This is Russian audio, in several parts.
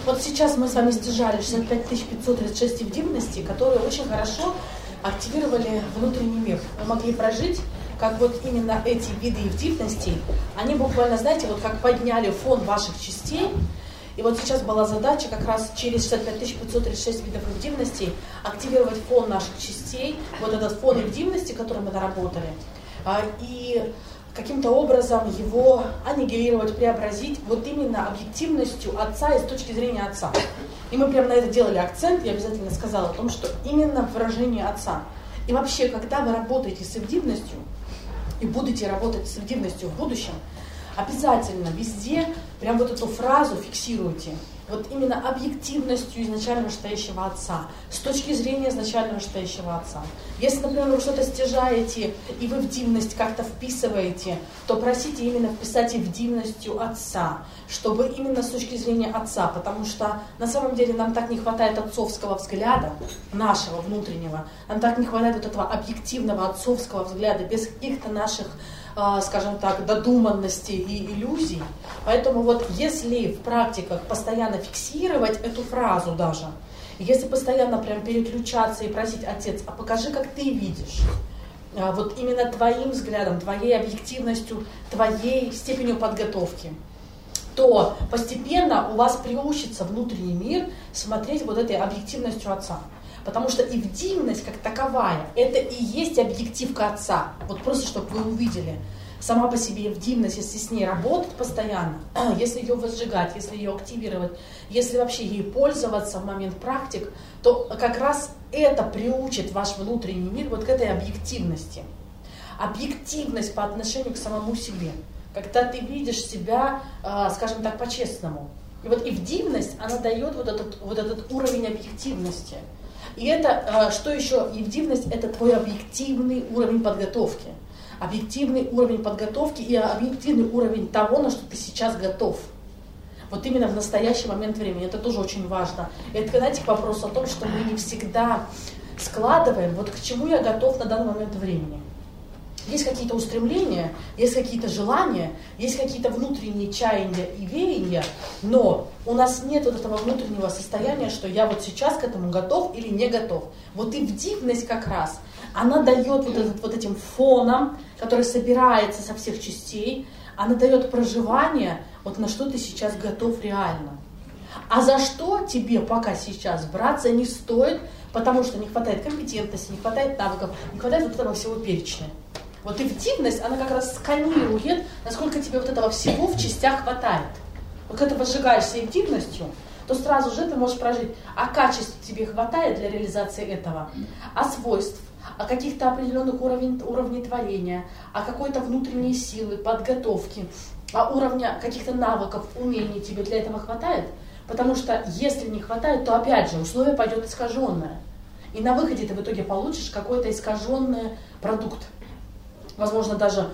Вот сейчас мы с вами стяжали 65 536 эффективностей, которые очень хорошо активировали внутренний мир. Мы могли прожить, как вот именно эти виды эффективностей, они буквально, знаете, вот как подняли фон ваших частей. И вот сейчас была задача как раз через 65 536 видов эффективностей активировать фон наших частей, вот этот фон эффективности, который мы наработали, и каким-то образом его аннигилировать, преобразить вот именно объективностью Отца и с точки зрения Отца. И мы прямо на это делали акцент, я обязательно сказала о том, что именно выражение Отца. И вообще, когда вы работаете с эффективностью и будете работать с эффективностью в будущем, обязательно везде прям вот эту фразу фиксируйте. Вот именно объективностью изначально вышестоящего Отца, с точки зрения изначально вышестоящего Отца. Если, например, вы что-то стяжаете и вы в дивность как-то вписываете, то просите именно вписать и в дивностью Отца, чтобы именно с точки зрения Отца, потому что на самом деле нам так не хватает отцовского взгляда, нашего внутреннего, нам так не хватает вот этого объективного отцовского взгляда, без каких-то наших, скажем так, додуманностей и иллюзий. Поэтому вот если в практиках постоянно фиксировать эту фразу даже, если постоянно прям переключаться и просить: Отец, а покажи, как ты видишь, вот именно твоим взглядом, твоей объективностью, твоей степенью подготовки, то постепенно у вас приучится внутренний мир смотреть вот этой объективностью Отца. Потому что эффективность как таковая, это и есть объективка Отца. Вот просто, чтобы вы увидели. Сама по себе эффективность, если с ней работать постоянно, если ее возжигать, если ее активировать, если вообще ей пользоваться в момент практик, то как раз это приучит ваш внутренний мир вот к этой объективности. Объективность по отношению к самому себе. Когда ты видишь себя, скажем так, по-честному. И вот эффективность, она дает вот этот уровень объективности. И это, что еще, эффективность, это твой объективный уровень подготовки. Объективный уровень подготовки и объективный уровень того, на что ты сейчас готов. Вот именно в настоящий момент времени. Это тоже очень важно. Это, знаете, вопрос о том, что мы не всегда складываем, вот к чему я готов на данный момент времени. Есть какие-то устремления, есть какие-то желания, есть какие-то внутренние чаяния и веяния, но у нас нет вот этого внутреннего состояния, что я вот сейчас к этому готов или не готов. Вот эффективность как раз, она дает вот этим фоном, который собирается со всех частей, она дает проживание, вот на что ты сейчас готов реально. А за что тебе пока сейчас браться не стоит, потому что не хватает компетентности, не хватает навыков, не хватает вот этого всего перечня. Вот эффективность, она как раз сканирует, насколько тебе вот этого всего в частях хватает. Вот когда ты возжигаешься эффективностью, то сразу же ты можешь прожить, а качеств тебе хватает для реализации этого, а свойств, а каких-то определенных уровней творения, а какой-то внутренней силы, подготовки, а уровня каких-то навыков, умений тебе для этого хватает. Потому что если не хватает, то опять же условие пойдет искаженное. И на выходе ты в итоге получишь какой-то искаженный продукт. Возможно, даже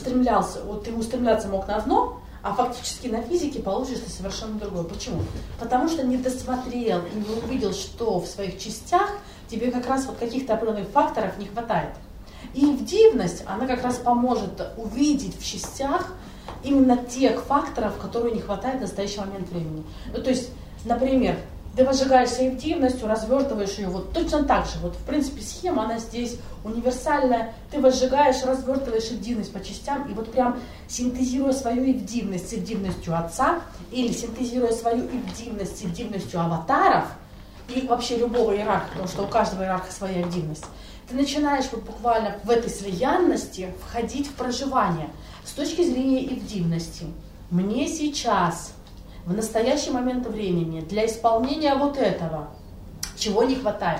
ты устремляться мог на одно, а фактически на физике получишь ты совершенно другое. Почему? Потому что не досмотрел и не увидел, что в своих частях тебе как раз вот каких-то определенных факторов не хватает. И эффективность, она как раз поможет увидеть в частях именно тех факторов, которые не хватает в настоящий момент времени. Ну, то есть, например, ты возжигаешься эффективностью, развертываешь ее вот точно так же. Вот в принципе схема, она здесь универсальная. Ты возжигаешь, развертываешь эффективность по частям и вот прям синтезируя свою эффективность с эффективностью Отца или синтезируя свою эффективность с эффективностью аватаров и вообще любого иерарха, потому что у каждого иерарха своя эффективность, ты начинаешь вот буквально в этой слиянности входить в проживание с точки зрения эффективности. Мне сейчас в настоящий момент времени для исполнения вот этого, чего не хватает.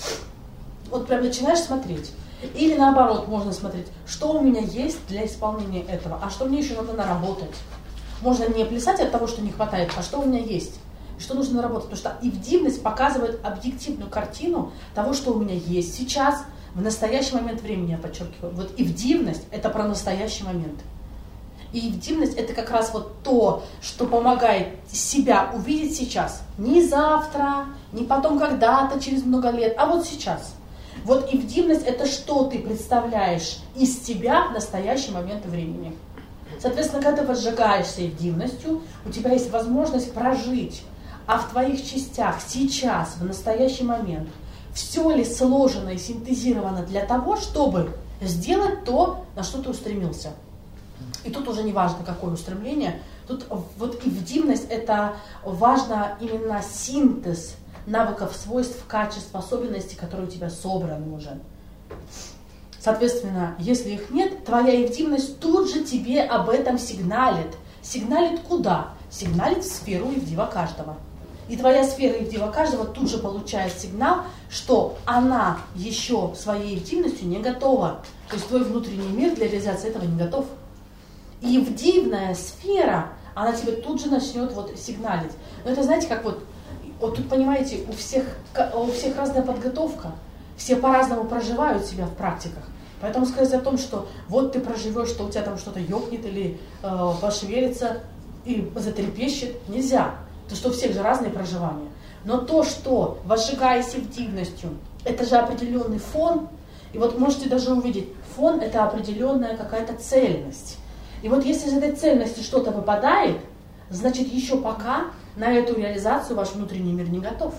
Вот прям начинаешь смотреть. Или наоборот, можно смотреть, что у меня есть для исполнения этого, а что мне еще надо наработать. Можно не плясать от того, что не хватает, а что у меня есть, что нужно наработать. Потому что эффективность показывает объективную картину того, что у меня есть сейчас, в настоящий момент времени, я подчеркиваю. Вот эффективность – это про настоящий момент. И эффективность – это как раз вот то, что помогает себя увидеть сейчас. Не завтра, не потом когда-то, через много лет, а вот сейчас. Вот эффективность – это что ты представляешь из тебя в настоящий момент времени. Соответственно, когда ты возжигаешься эффективностью, у тебя есть возможность прожить а в твоих частях сейчас, в настоящий момент, все ли сложено и синтезировано для того, чтобы сделать то, на что ты устремился. И тут уже не важно, какое устремление. Тут вот и в дивность это важно именно синтез навыков, свойств, качеств, особенностей, которые у тебя собраны уже. Соответственно, если их нет, твоя евдивность тут же тебе об этом сигналит. Сигналит куда? Сигналит в сферу евдива каждого. И твоя сфера евдива каждого тут же получает сигнал, что она еще своей евдивностью не готова. То есть твой внутренний мир для реализации этого не готов. И евдивная сфера, она тебе тут же начнет вот сигналить. Но это знаете, как вот тут понимаете, у всех разная подготовка, все по-разному проживают себя в практиках. Поэтому сказать о том, что вот ты проживешь, что у тебя там что-то ёкнет или пошевелится и затрепещет, нельзя. Потому что у всех же разные проживания. Но то, что возжигаясь евдивностью, это же определенный фон. И вот можете даже увидеть, фон это определенная какая-то цельность. И вот если из этой цельности что-то выпадает, значит еще пока на эту реализацию ваш внутренний мир не готов.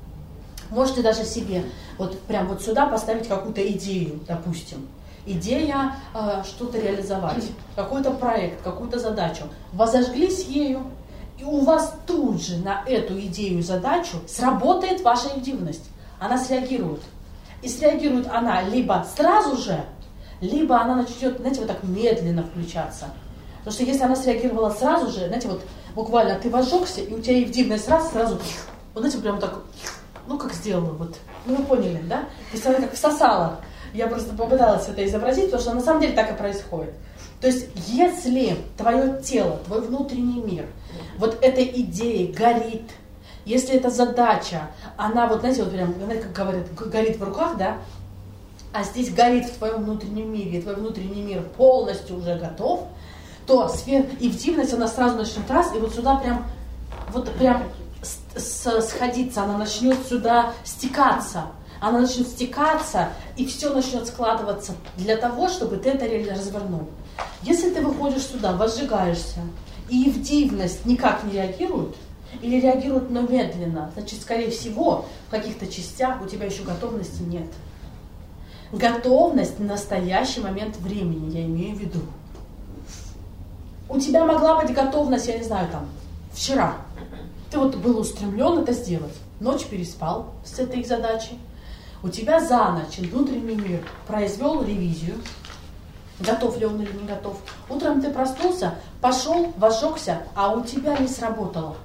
Можете даже себе вот прям вот сюда поставить какую-то идею, допустим. Идея что-то реализовать, какой-то проект, какую-то задачу. Возожглись ею, и у вас тут же на эту идею, задачу сработает ваша евдивность. Она среагирует. И среагирует она либо сразу же, либо она начнет, знаете, вот так медленно включаться. Потому что если она среагировала сразу же, знаете, вот буквально ты возжегся, и у тебя евдивность сразу, вот знаете, прям так, ну как сделала, вот, ну вы поняли, да? То есть она как всосала. Я просто попыталась это изобразить, потому что на самом деле так и происходит. То есть если твое тело, твой внутренний мир, вот этой идеей горит, если эта задача, она вот, знаете, вот прям, как говорят, горит в руках, да, а здесь горит в твоем внутреннем мире, и твой внутренний мир полностью уже готов, то евдивность, она сразу начнет раз, и вот сюда прям, вот прям сходиться, она начнет сюда стекаться. Она начнет стекаться, и все начнет складываться для того, чтобы ты это реально развернул. Если ты выходишь сюда, возжигаешься, и евдивность никак не реагирует, или реагирует, но медленно, значит, скорее всего, в каких-то частях у тебя еще готовности нет. Готовность в настоящий момент времени, я имею в виду. У тебя могла быть готовность, я не знаю, там, вчера. Ты вот был устремлен это сделать. Ночь переспал с этой задачей. У тебя за ночь внутренний мир произвел ревизию. Готов ли он или не готов. Утром ты проснулся, пошел, возжегся, а у тебя не сработало.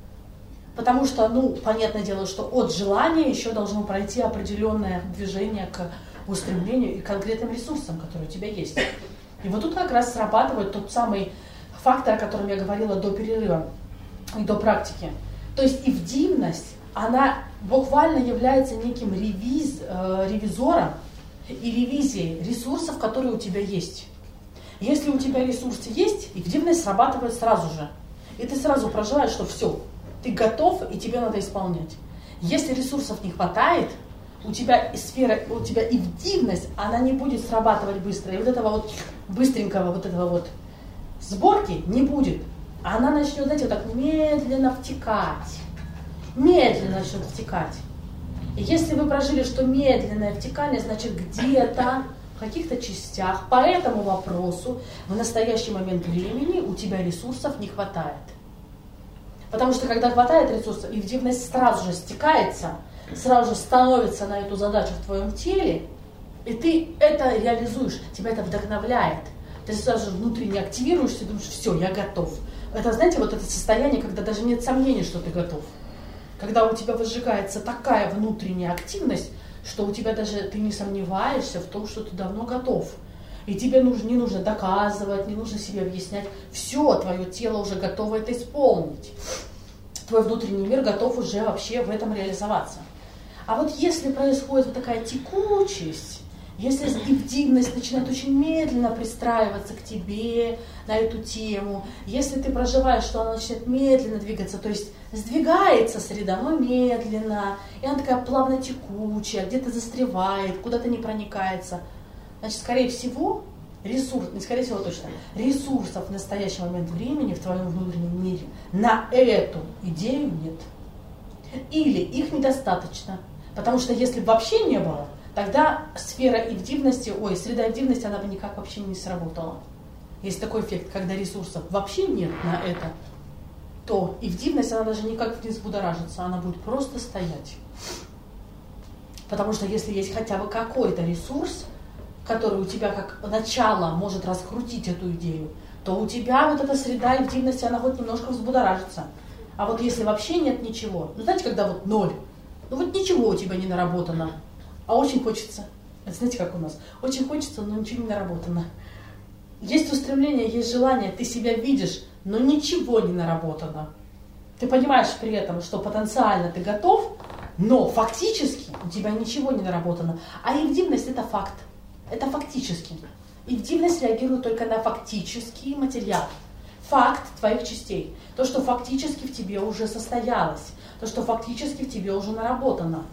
Потому что, ну, понятное дело, что от желания еще должно пройти определенное движение к устремлению и конкретным ресурсам, которые у тебя есть. И вот тут как раз срабатывает тот самый фактор, о котором я говорила до перерыва и до практики. То есть евдивность, она буквально является неким ревизором и ревизией ресурсов, которые у тебя есть. Если у тебя ресурсы есть, евдивность срабатывает сразу же. И ты сразу проживаешь, что все, ты готов и тебе надо исполнять. Если ресурсов не хватает, у тебя сфера, у тебя евдивность, она не будет срабатывать быстро. И вот этого вот быстренького вот этого вот сборки не будет. Она начнет, знаете, вот так медленно втекать. Медленно начнет втекать. И если вы прожили, что медленное втекание, значит где-то в каких-то частях по этому вопросу в настоящий момент времени у тебя ресурсов не хватает. Потому что когда хватает ресурсов, евдивность сразу же стекается, сразу же становится на эту задачу в твоем теле, и ты это реализуешь, тебя это вдохновляет. Ты сразу же внутренне активируешься и думаешь, все, я готов. Это, знаете, вот это состояние, когда даже нет сомнений, что ты готов. Когда у тебя возжигается такая внутренняя активность, что у тебя даже ты не сомневаешься в том, что ты давно готов. И тебе не нужно доказывать, не нужно себе объяснять. Все, твое тело уже готово это исполнить. Твой внутренний мир готов уже вообще в этом реализоваться. А вот если происходит вот такая текучесть, если евдивность начинает очень медленно пристраиваться к тебе на эту тему, если ты проживаешь, что она начинает медленно двигаться, то есть сдвигается среда, но медленно, и она такая плавно текучая, где-то застревает, куда-то не проникается, значит, скорее всего, не скорее всего точно, ресурсов в настоящий момент времени в твоем внутреннем мире на эту идею нет. Или их недостаточно. Потому что если бы вообще не было, тогда среда эффективности, она бы никак вообще не сработала. Есть такой эффект, когда ресурсов вообще нет на это, то эффективность, она даже никак не взбудоражится, она будет просто стоять. Потому что если есть хотя бы какой-то ресурс, который у тебя как начало может раскрутить эту идею, то у тебя вот эта среда эффективности, она хоть немножко взбудоражится. А вот если вообще нет ничего, знаете, когда вот ноль, ничего у тебя не наработано, а очень хочется. Это знаете, как у нас? Очень хочется, но ничего не наработано. Есть устремление, есть желание, ты себя видишь, но ничего не наработано. Ты понимаешь при этом, что потенциально ты готов, но фактически у тебя ничего не наработано. А эффективность – это факт. Это фактически. Эффективность реагирует только на фактический материал. Факт твоих частей. То, что фактически в тебе уже состоялось. То, что фактически в тебе уже наработано.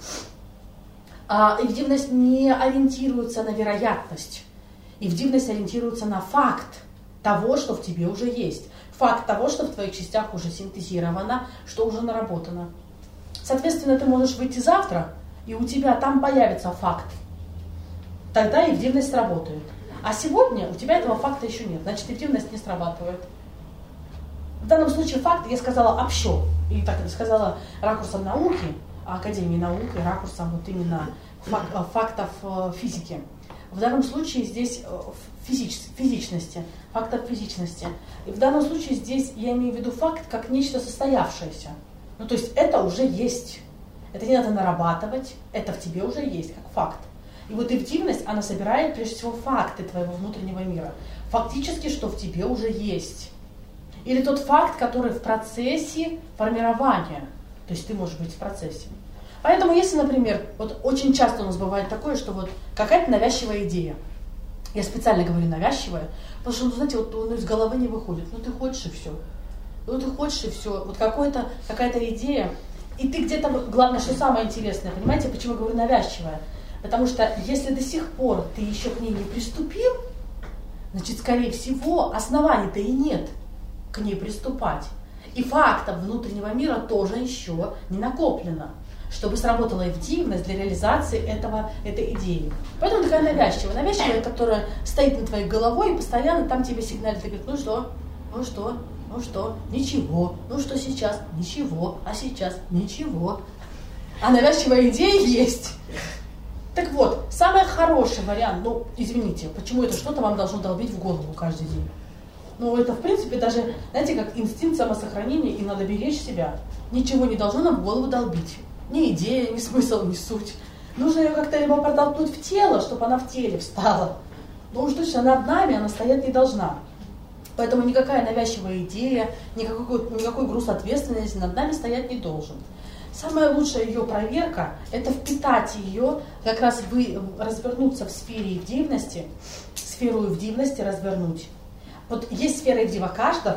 А эффективность не ориентируется на вероятность. Эффективность ориентируется на факт того, что в тебе уже есть. Факт того, что в твоих частях уже синтезировано, что уже наработано. Соответственно, ты можешь выйти завтра, и у тебя там появится факт. Тогда эффективность сработает. А сегодня у тебя этого факта еще нет, значит эффективность не срабатывает. В данном случае факт я сказала общо, и так сказала ракурсом науки, Академии наук и ракурсом вот именно фактов физики. В данном случае здесь физичности, фактов физичности. И в данном случае здесь я имею в виду факт как нечто состоявшееся. То есть это уже есть. Это не надо нарабатывать, это в тебе уже есть, как факт. И вот эффективность, она собирает прежде всего факты твоего внутреннего мира. Фактически, что в тебе уже есть. Или тот факт, который в процессе формирования. То есть ты можешь быть в процессе. Поэтому если, например, вот очень часто у нас бывает такое, что вот какая-то навязчивая идея. Я специально говорю навязчивая, потому что, знаете, вот из головы не выходит. Ты хочешь и все. Ты хочешь и все. Вот какая-то идея. И ты где-то, главное, что самое интересное, понимаете, почему я говорю навязчивая? Потому что если до сих пор ты еще к ней не приступил, значит, скорее всего, оснований-то и нет к ней приступать. И фактов внутреннего мира тоже еще не накоплено, чтобы сработала эффективность для реализации этой идеи. Поэтому такая навязчивая, которая стоит над твоей головой и постоянно там тебе сигналит, и говорит, ну что, ничего, что сейчас, ничего, а сейчас ничего. А навязчивая идея есть. Так вот, самый хороший вариант, извините, почему это что-то вам должно долбить в голову каждый день? Это, в принципе, даже, знаете, как инстинкт самосохранения, и надо беречь себя. Ничего не должно нам в голову долбить. Ни идея, ни смысл, ни суть. Нужно ее как-то либо протолкнуть в тело, чтобы она в теле встала. Но уж точно над нами она стоять не должна. Поэтому никакая навязчивая идея, никакой груз ответственности над нами стоять не должен. Самая лучшая ее проверка – это впитать ее, как раз развернуться в сфере эффективности, сферу эффективности развернуть. Вот есть сфера эффектива каждого,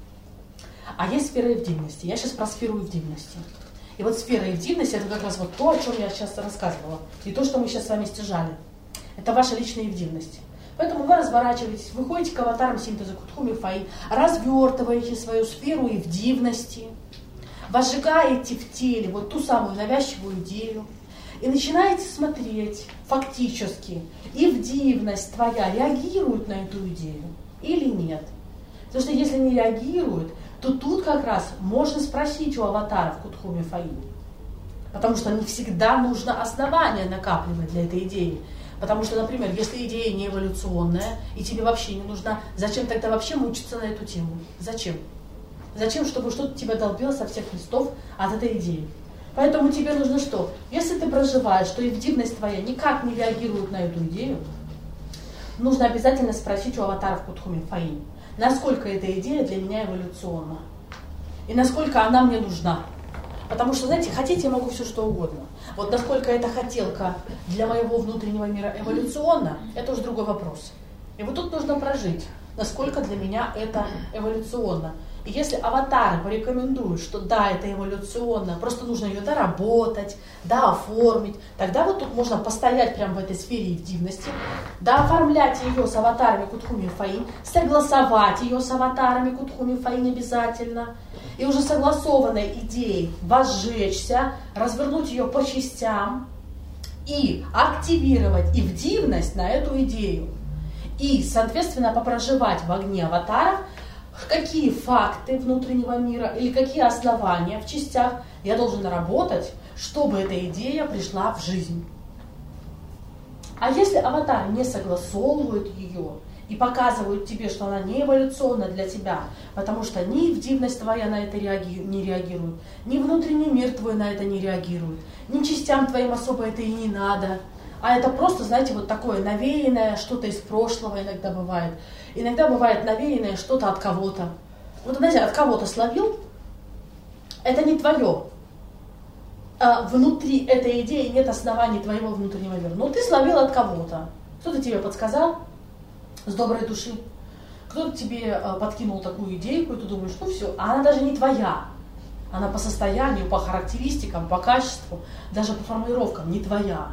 а есть сфера эффективности. Я сейчас про сферу эффективности. И вот сфера эффективности – это как раз вот то, о чем я сейчас рассказывала, и то, что мы сейчас с вами стяжали. Это ваша личная эффективность. Поэтому вы разворачиваетесь, выходите к аватарам синтеза Кутхуми Фаи, развертываете свою сферу эффективности, возжигаете в теле вот ту самую навязчивую идею и начинаете смотреть фактически, эффективность твоя реагирует на эту идею или нет. Потому что если не реагирует, то тут как раз можно спросить у аватаров Кутхуми Фаи. Потому что не всегда нужно основание накапливать для этой идеи. Потому что, например, если идея не эволюционная и тебе вообще не нужна, зачем тогда вообще мучиться на эту тему? Зачем? Зачем, чтобы что-то тебя долбило со всех листов от этой идеи? Поэтому тебе нужно что? Если ты проживаешь, что эффективность твоя никак не реагирует на эту идею, нужно обязательно спросить у аватаров Кутхуми Фаи, насколько эта идея для меня эволюционна и насколько она мне нужна. Потому что, знаете, хотеть я могу все что угодно. Вот насколько эта хотелка для моего внутреннего мира эволюционна, это уже другой вопрос. И вот тут нужно прожить, насколько для меня это эволюционно. И если аватары порекомендуют, что да, это эволюционно, просто нужно ее доработать, да, оформить, тогда вот тут можно постоять прямо в этой сфере дивности, да, оформлять ее с аватарами Кутхуми Фаин, согласовать ее с аватарами Кутхуми Фаин обязательно, и уже согласованной идеей возжечься, развернуть ее по частям и активировать и в дивность на эту идею. И, соответственно, попроживать в огне аватаров, какие факты внутреннего мира или какие основания в частях я должен наработать, чтобы эта идея пришла в жизнь. А если аватары не согласовывают ее и показывают тебе, что она не эволюционна для тебя, потому что ни дивность твоя на это не реагирует, ни внутренний мир твой на это не реагирует, ни частям твоим особо это и не надо, а это просто, знаете, вот такое навеянное что-то из прошлого иногда бывает. Иногда бывает навеянное что-то от кого-то. Вот, знаете, от кого-то словил, это не твое. Внутри этой идеи нет оснований твоего внутреннего мира. Но ты словил от кого-то. Кто-то тебе подсказал с доброй души. Кто-то тебе подкинул такую идейку, и ты думаешь, ну все, а она даже не твоя. Она по состоянию, по характеристикам, по качеству, даже по формулировкам не твоя.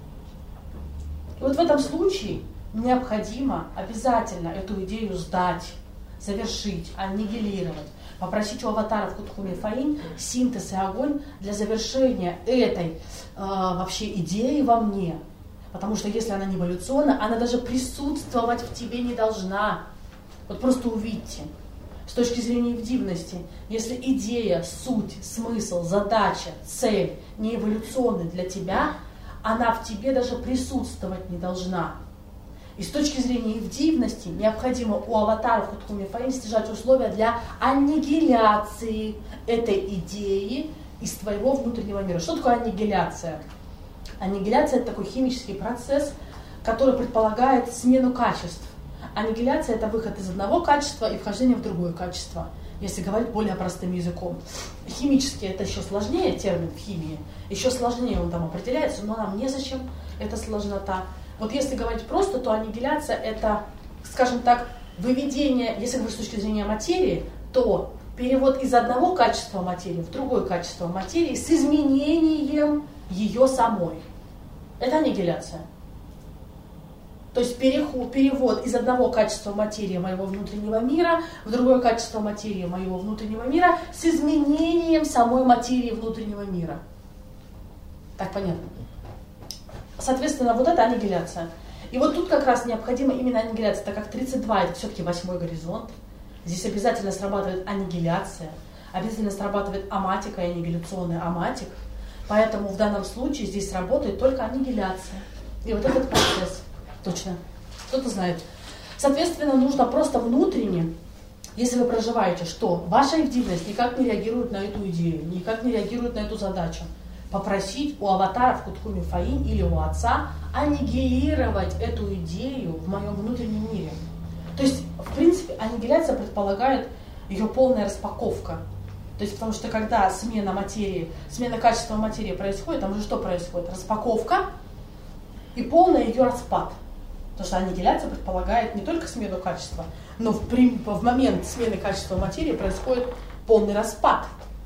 И вот в этом случае необходимо обязательно эту идею сдать, завершить, аннигилировать, попросить у аватаров Кутхуми Фаин синтез и огонь для завершения этой вообще идеи во мне. Потому что если она не эволюционна, она даже присутствовать в тебе не должна. Вот просто увидьте. С точки зрения дивности, если идея, суть, смысл, задача, цель не эволюционны для тебя, она в тебе даже присутствовать не должна. И с точки зрения дивности необходимо у аватаров Кутхуми Фаин стяжать условия для аннигиляции этой идеи из твоего внутреннего мира. Что такое аннигиляция? Аннигиляция – это такой химический процесс, который предполагает смену качеств. Аннигиляция – это выход из одного качества и вхождение в другое качество, если говорить более простым языком. Химически это еще сложнее, термин в химии, еще сложнее он там определяется, но нам незачем, это сложнота. Вот если говорить просто, то аннигиляция – это, скажем так, выведение, если говорить с точки зрения материи, то перевод из одного качества материи в другое качество материи с изменением ее самой. Это аннигиляция. То есть перевод из одного качества материи моего внутреннего мира в другое качество материи моего внутреннего мира с изменением самой материи внутреннего мира. Так понятно? Соответственно, вот это аннигиляция. И вот тут как раз необходима именно аннигиляция, так как 32 это все-таки 8-й горизонт. Здесь обязательно срабатывает аннигиляция, обязательно срабатывает аматика и аннигиляционный аматик. Поэтому в данном случае здесь работает только аннигиляция. И вот этот процесс. Точно. Кто-то знает. Соответственно, нужно просто внутренне, если вы проживаете, что ваша дивность никак не реагирует на эту идею, никак не реагирует на эту задачу, попросить у аватаров Кутхуми Фаин или у отца аннигилировать эту идею в моем внутреннем мире. То есть, в принципе, аннигиляция предполагает ее полная распаковка. То есть, потому что когда смена качества материи происходит, там же что происходит? Распаковка и полный ее распад. Потому что аннигиляция предполагает не только смену качества, но в момент смены качества материи происходит полный распад.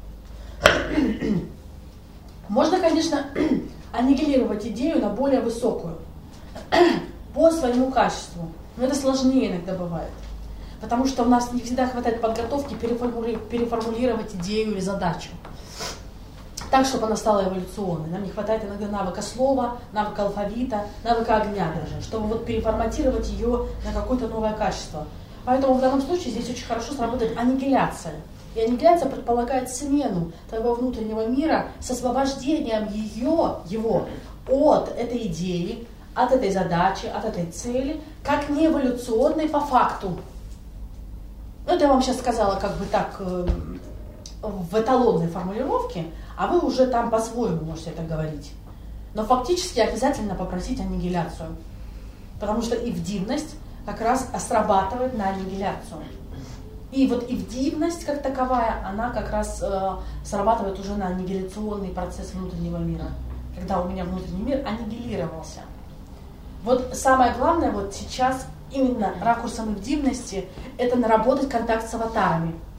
Можно, конечно, аннигилировать идею на более высокую, по своему качеству, но это сложнее иногда бывает. Потому что у нас не всегда хватает подготовки переформулировать идею или задачу так, чтобы она стала эволюционной. Нам не хватает иногда навыка слова, навыка алфавита, навыка огня даже, чтобы вот переформатировать ее на какое-то новое качество. Поэтому в данном случае здесь очень хорошо сработает аннигиляция. И аннигиляция предполагает смену твоего внутреннего мира с освобождением его от этой идеи, от этой задачи, от этой цели, как неэволюционной по факту. Ну, это я вам сейчас сказала как бы так в эталонной формулировке, а вы уже там по-своему можете это говорить. Но фактически обязательно попросить аннигиляцию, потому что ивдивность как раз срабатывает на аннигиляцию. И вот ивдивность как таковая, она как раз срабатывает уже на аннигиляционный процесс внутреннего мира, когда у меня внутренний мир аннигилировался. Вот самое главное вот сейчас именно ракурсом ивдивности – это наработать контакт с аватарами.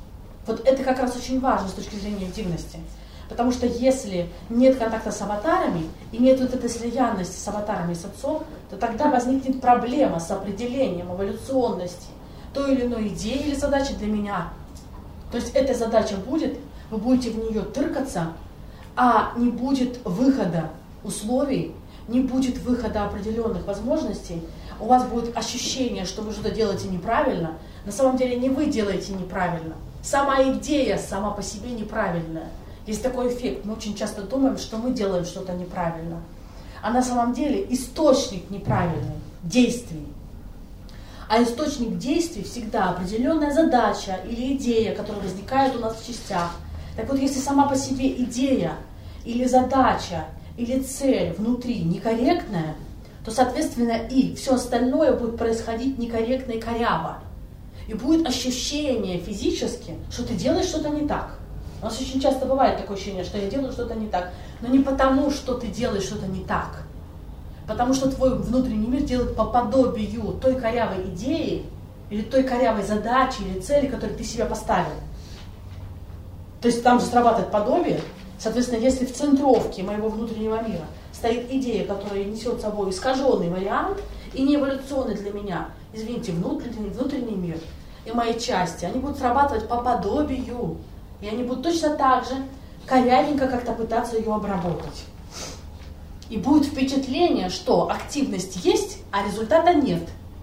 Вот это как раз очень важно с точки зрения эффективности. Потому что если нет контакта с аватарами, и нет вот этой слиянности с аватарами и с отцом, то тогда возникнет проблема с определением эволюционности той или иной идеи или задачи для меня. То есть эта задача будет, вы будете в нее тыркаться, а не будет выхода условий, не будет выхода определенных возможностей, у вас будет ощущение, что вы что-то делаете неправильно. На самом деле не вы делаете неправильно. Сама идея сама по себе неправильная. Есть такой эффект. Мы очень часто думаем, что мы делаем что-то неправильно. А на самом деле источник неправильный действий. А источник действий всегда определенная задача или идея, которая возникает у нас в частях. Так вот, если сама по себе идея или задача или цель внутри некорректная, то, соответственно, и все остальное будет происходить некорректно и коряво. И будет ощущение физически, что ты делаешь что-то не так. У нас очень часто бывает такое ощущение, что я делаю что-то не так. Но не потому, что ты делаешь что-то не так. Потому что твой внутренний мир делает по подобию той корявой идеи, или той корявой задачи, или цели, которую ты себе поставил. То есть там же срабатывает подобие. Соответственно, если в центровке моего внутреннего мира стоит идея, которая несет с собой искаженный вариант и не эволюционный для меня, извините, внутренний мир и мои части, они будут срабатывать по подобию. И они будут точно так же корявенько как-то пытаться ее обработать. И будет впечатление, что активность есть, а результата нет.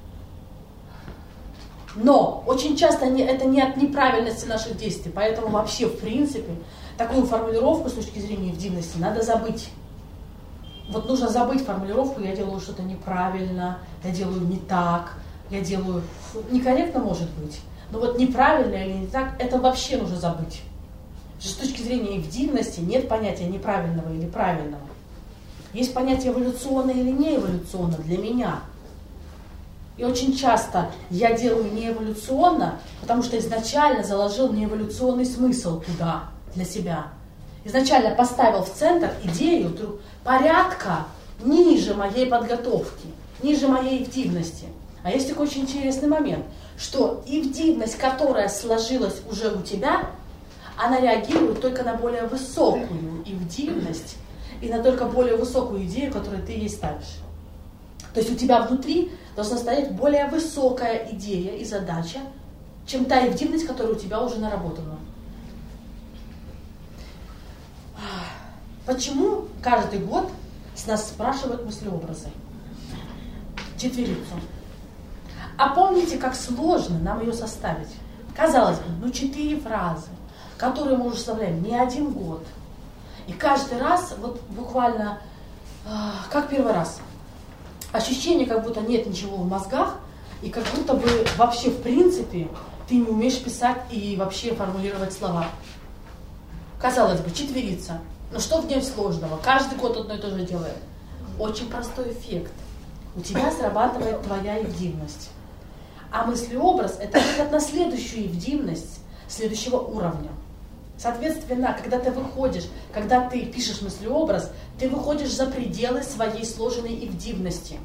Но очень часто это не от неправильности наших действий. Поэтому вообще, в принципе, такую формулировку с точки зрения эффективности надо забыть. Вот нужно забыть формулировку «я делаю что-то неправильно», «я делаю не так», «я делаю...» Некорректно может быть. Но вот неправильно или не так, это вообще нужно забыть. С точки зрения эффективности нет понятия неправильного или правильного. Есть понятие эволюционно или неэволюционно для меня. И очень часто я делаю неэволюционно, потому что изначально заложил неэволюционный смысл туда, для себя. Изначально поставил в центр идею порядка ниже моей подготовки, ниже моей эффективности. А есть такой очень интересный момент, что эффективность, которая сложилась уже у тебя, она реагирует только на более высокую эффективность и на только более высокую идею, которую ты ей ставишь. То есть у тебя внутри должна стоять более высокая идея и задача, чем та эффективность, которая у тебя уже наработана. Почему каждый год с нас спрашивают мыслеобразы? Четверицу. А помните, как сложно нам ее составить? Казалось бы, 4 фразы, которые мы уже составляем не 1 год. И каждый раз, вот буквально, как первый раз, ощущение, как будто нет ничего в мозгах, и как будто бы вообще в принципе ты не умеешь писать и вообще формулировать слова. Казалось бы, четверица. Но что в ней сложного? Каждый год одно и то же делаем. Очень простой эффект. У тебя срабатывает твоя эффективность. А мыслеобраз – это выход на следующую эффективность следующего уровня. Соответственно, когда ты выходишь, когда ты пишешь мыслеобраз, ты выходишь за пределы своей сложенной эффективности.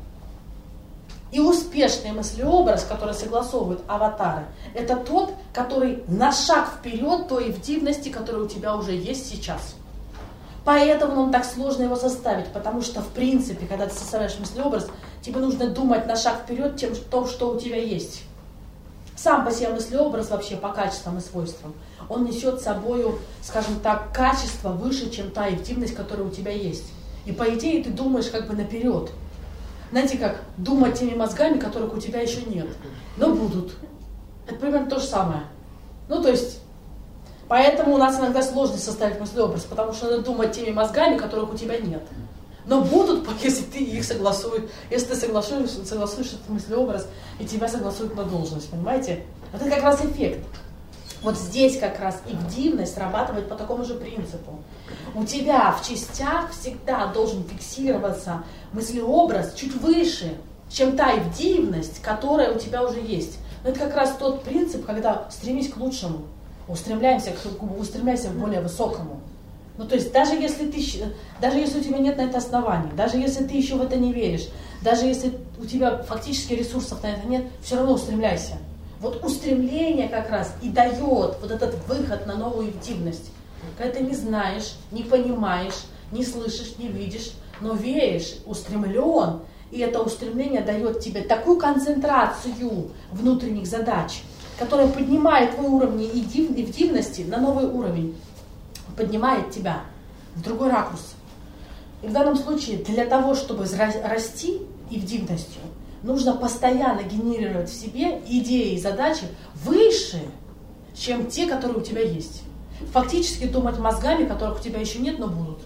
И успешный мыслеобраз, который согласовывают аватары, это тот, который на шаг вперед той эффективности, которая у тебя уже есть сейчас. Поэтому нам так сложно его составить, потому что, в принципе, когда ты составляешь мыслеобраз, тебе нужно думать на шаг вперед тем, что у тебя есть. Сам по себе мыслеобраз вообще по качествам и свойствам, он несет с собой, скажем так, качество выше, чем та эффективность, которая у тебя есть. И по идее ты думаешь как бы наперед. Знаете, как думать теми мозгами, которых у тебя еще нет, но будут. Это примерно то же самое. Ну, то есть, поэтому у нас иногда сложно составить мыслеобраз, потому что надо думать теми мозгами, которых у тебя нет. Но будут, если ты их согласуешь, если ты согласуешь этот мыслеобраз, и тебя согласуют на должность, понимаете? Вот это как раз эффект. Вот здесь как раз эффективность срабатывает по такому же принципу. У тебя в частях всегда должен фиксироваться мыслеобраз чуть выше, чем та эффективность, которая у тебя уже есть. Но это как раз тот принцип, когда стремись к лучшему, устремляйся к более высокому. Ну, то есть даже если у тебя нет на это оснований, даже если ты еще в это не веришь, даже если у тебя фактически ресурсов на это нет, все равно устремляйся. Вот устремление как раз и дает вот этот выход на новую эффективность. Когда ты не знаешь, не понимаешь, не слышишь, не видишь, но веришь, устремлен, и это устремление дает тебе такую концентрацию внутренних задач, которая поднимает твой уровень эффективности на новый уровень, поднимает тебя в другой ракурс. И в данном случае для того, чтобы расти эффективностью, нужно постоянно генерировать в себе идеи и задачи выше, чем те, которые у тебя есть. Фактически думать мозгами, которых у тебя еще нет, но будут.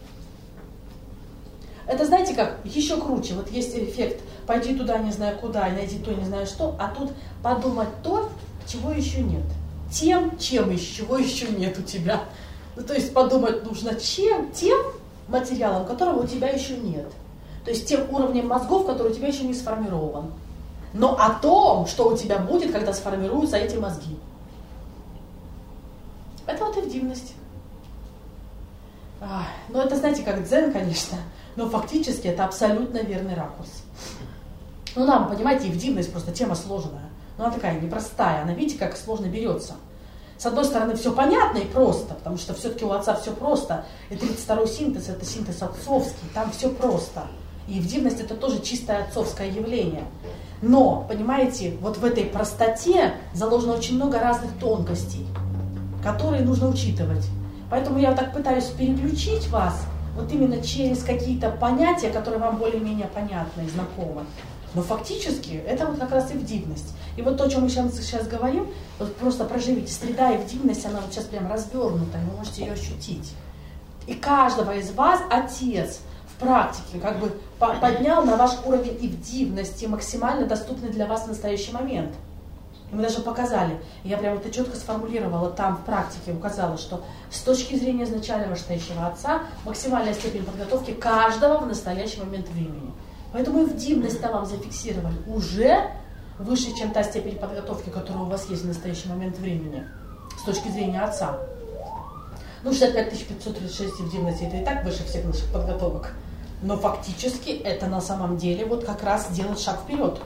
Это, знаете как, еще круче. Вот есть эффект пойди туда не знаю куда и найди то не знаю что, а тут подумать то, чего еще нет. Тем, чего еще нет у тебя. Ну, то есть подумать нужно тем материалом, которого у тебя еще нет. То есть тем уровнем мозгов, который у тебя еще не сформирован. Но о том, что у тебя будет, когда сформируются эти мозги. Это вот эффективность. Ну это, знаете, как дзен, конечно, но фактически это абсолютно верный ракурс. Ну нам, понимаете, эффективность просто тема сложная. Но она такая непростая, она, видите, как сложно берется. С одной стороны, все понятно и просто, потому что все-таки у отца все просто. И 32-й синтез, это синтез отцовский, там все просто. И эффективность это тоже чистое отцовское явление. Но, понимаете, вот в этой простоте заложено очень много разных тонкостей, которые нужно учитывать. Поэтому я так пытаюсь переключить вас вот именно через какие-то понятия, которые вам более-менее понятны и знакомы. Но фактически это вот как раз эффективность. И вот то, о чем мы сейчас говорим, вот просто проживите, среда эффективности, она вот сейчас прям развернута, и вы можете ее ощутить. И каждого из вас отец в практике как бы поднял на ваш уровень эффективности, максимально доступный для вас в настоящий момент. И мы даже показали, я прям это четко сформулировала там в практике, указала, что с точки зрения изначального стоящего отца максимальная степень подготовки каждого в настоящий момент времени. Поэтому эффективность-то вам зафиксировали уже выше, чем та степень подготовки, которая у вас есть в настоящий момент времени, с точки зрения отца. Ну, 65 536 эффективности, это и так выше всех наших подготовок. Но фактически это на самом деле вот как раз делает шаг вперед.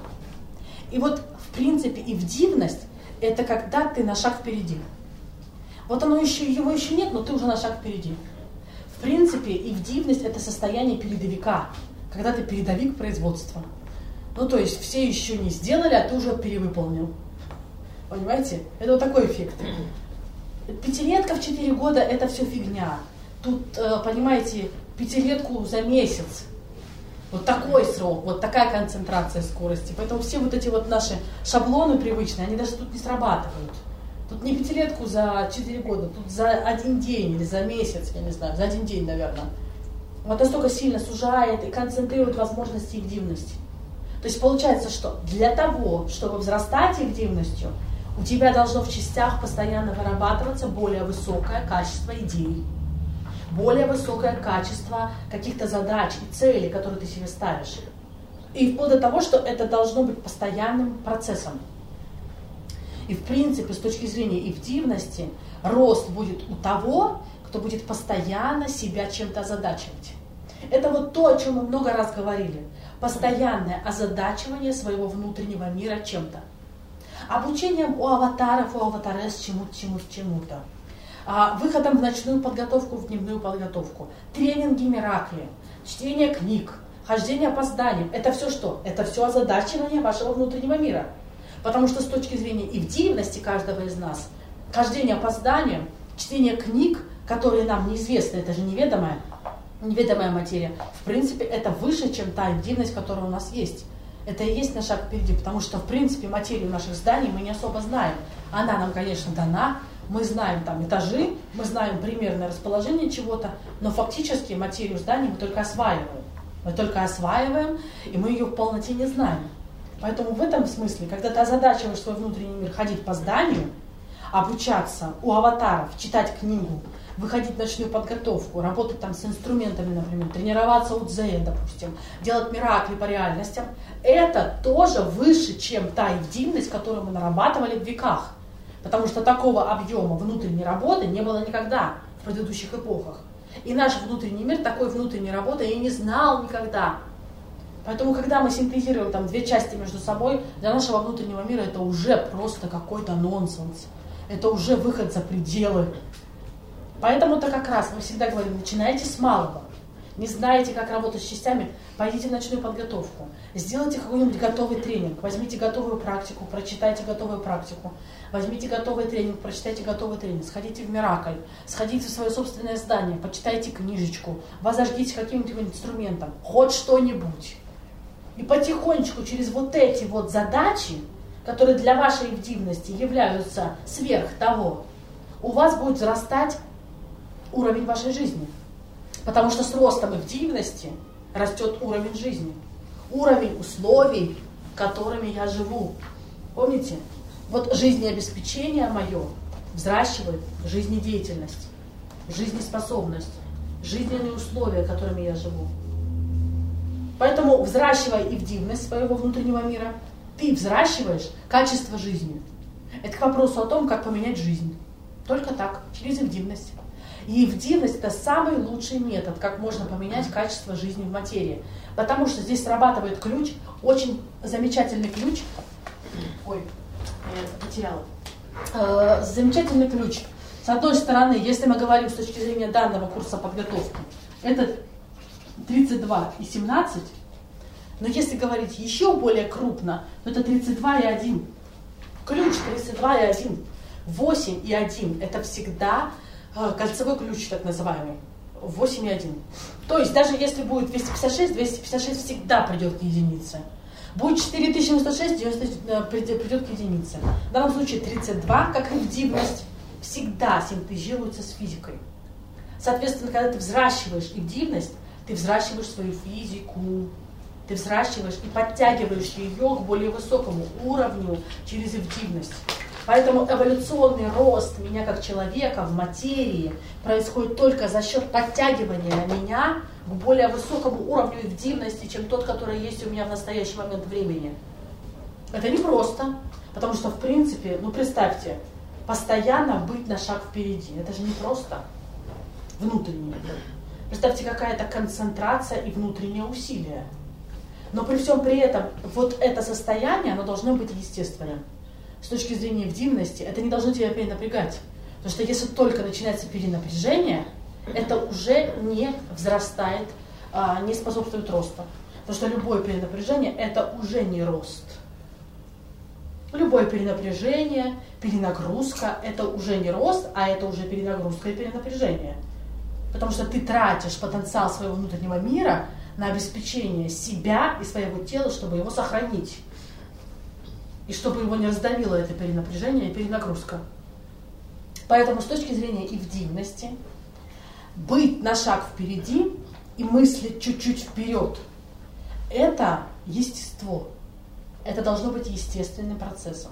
И вот в принципе эффективность это когда ты на шаг впереди. Вот его еще нет, но ты уже на шаг впереди. В принципе эффективность это состояние передовика. Когда ты передовик производства. Ну, то есть все еще не сделали, а ты уже перевыполнил. Понимаете? Это вот такой эффект. Пятилетка в 4 года это все фигня. Тут, понимаете, пятилетку за месяц. Вот такой срок, вот такая концентрация скорости. Поэтому все вот эти вот наши шаблоны привычные, они даже тут не срабатывают. Тут не пятилетку за 4 года, тут за 1 день или за месяц, я не знаю, за 1 день, наверное. Вот настолько сильно сужает и концентрирует возможности эффективности. То есть получается, что для того, чтобы взрастать эффективностью, у тебя должно в частях постоянно вырабатываться более высокое качество идей, более высокое качество каких-то задач и целей, которые ты себе ставишь. И вплоть до того, что это должно быть постоянным процессом. И в принципе, с точки зрения эффективности, рост будет у того, кто будет постоянно себя чем-то озадачивать. Это вот то, о чем мы много раз говорили. Постоянное озадачивание своего внутреннего мира чем-то. Обучением у аватаров, у аватарес чему-то. Выходом в ночную подготовку, в дневную подготовку. Тренинги Миракли, чтение книг, хождение опозданием. Это все что? Это все озадачивание вашего внутреннего мира. Потому что с точки зрения эффективности каждого из нас, хождение опозданием, чтение книг, которые нам неизвестны, это же неведомая материя, в принципе, это выше, чем та эффективность, которая у нас есть. Это и есть наш шаг впереди, потому что, в принципе, материю наших зданий мы не особо знаем. Она нам, конечно, дана, мы знаем там этажи, мы знаем примерное расположение чего-то, но фактически материю зданий мы только осваиваем. Мы только осваиваем, и мы ее в полноте не знаем. Поэтому в этом смысле, когда ты озадачиваешь свой внутренний мир ходить по зданию, обучаться у аватаров, читать книгу, выходить в ночную подготовку, работать там с инструментами, например, тренироваться у дзен, допустим, делать миракли по реальностям, это тоже выше, чем та эффективность, которую мы нарабатывали в веках. Потому что такого объема внутренней работы не было никогда в предыдущих эпохах. И наш внутренний мир такой внутренней работы и не знал никогда. Поэтому, когда мы синтезируем там две части между собой, для нашего внутреннего мира это уже просто какой-то нонсенс. Это уже выход за пределы. Поэтому-то как раз мы всегда говорим, начинайте с малого. Не знаете, как работать с частями, пойдите в ночную подготовку. Сделайте какой-нибудь готовый тренинг. Возьмите готовую практику, прочитайте готовую практику. Возьмите готовый тренинг, прочитайте готовый тренинг. Сходите в Миракль, сходите в свое собственное здание, почитайте книжечку, возожгите каким-нибудь инструментом, хоть что-нибудь. И потихонечку через вот эти вот задачи, которые для вашей эффективности являются сверх того, у вас будет взрастать уровень вашей жизни. Потому что с ростом эффективности растет уровень жизни. Уровень условий, которыми я живу. Помните? Вот жизнеобеспечение мое взращивает жизнедеятельность, жизнеспособность, жизненные условия, которыми я живу. Поэтому, взращивая эффективность своего внутреннего мира, ты взращиваешь качество жизни. Это к вопросу о том, как поменять жизнь. Только так, через эффективность. И эффективность – это самый лучший метод, как можно поменять качество жизни в материи. Потому что здесь срабатывает ключ, очень замечательный ключ. Ой, я это потеряла. Замечательный ключ. С одной стороны, если мы говорим с точки зрения данного курса подготовки, это 32 и 17. Но если говорить еще более крупно, то это 32 и 1. Ключ 32 и 1. 8 и 1 – это всегда кольцевой ключ, так называемый. 8 и 1. То есть даже если будет 256, 256 всегда придет к единице. Будет 4096, 90 придет к единице. В данном случае 32, как эффективность, всегда синтезируется с физикой. Соответственно, когда ты взращиваешь эффективность, ты взращиваешь свою физику, ты взращиваешь и подтягиваешь ее к более высокому уровню через эффективность. Поэтому эволюционный рост меня как человека в материи происходит только за счет подтягивания меня к более высокому уровню эффективности, чем тот, который есть у меня в настоящий момент времени. Это не просто, потому что, в принципе, представьте, постоянно быть на шаг впереди. Это же не просто внутреннее. Представьте, какая-то концентрация и внутреннее усилие. Но при всем при этом, вот это состояние, оно должно быть естественным. С точки зрения эффективности, это не должно тебя перенапрягать. Потому что если только начинается перенапряжение, это уже не взрастает, не способствует росту. Потому что любое перенапряжение – это уже не рост. Любое перенапряжение, перенагрузка – это уже не рост, а это уже перенагрузка и перенапряжение. Потому что ты тратишь потенциал своего внутреннего мира на обеспечение себя и своего тела, чтобы его сохранить. И чтобы его не раздавило это перенапряжение и перенагрузка. Поэтому с точки зрения эффективности, быть на шаг впереди и мыслить чуть-чуть вперед – это естество. Это должно быть естественным процессом.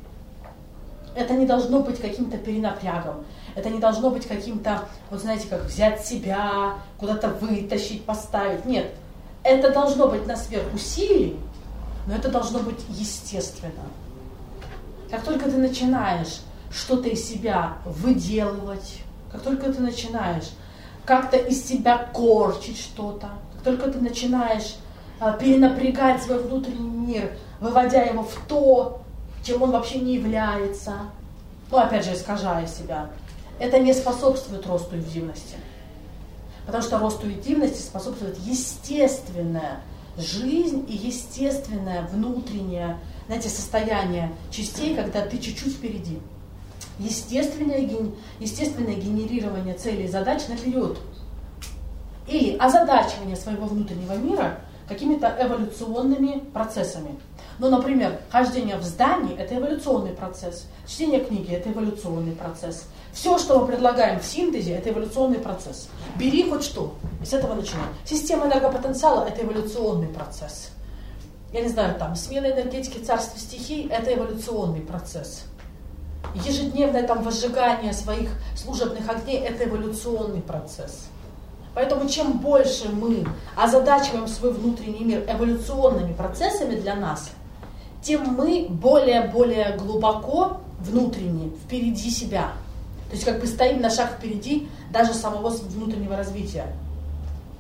Это не должно быть каким-то перенапрягом. Это не должно быть каким-то, вот знаете, как взять себя, куда-то вытащить, поставить. Нет. Это должно быть на сверхусилии, но это должно быть естественно. Как только ты начинаешь что-то из себя выделывать, как только ты начинаешь как-то из себя корчить что-то, как только ты начинаешь перенапрягать свой внутренний мир, выводя его в то, чем он вообще не является, опять же, искажая себя, это не способствует росту эффективности. Потому что росту эффективности способствует естественная жизнь и естественное внутреннее, состояние частей, когда ты чуть-чуть впереди. Естественное генерирование целей и задач наперед. Или озадачивание своего внутреннего мира какими-то эволюционными процессами. Например, хождение в здании – это эволюционный процесс. Чтение книги – это эволюционный процесс. Все, что мы предлагаем в синтезе – это эволюционный процесс. Бери хоть что, и с этого начинай. Система энергопотенциала – это эволюционный процесс. Я не знаю, смена энергетики царства стихий – это эволюционный процесс. Ежедневное возжигание своих служебных огней – это эволюционный процесс. Поэтому чем больше мы озадачиваем свой внутренний мир эволюционными процессами для нас, тем мы более глубоко внутренне впереди себя. То есть стоим на шаг впереди даже самого внутреннего развития.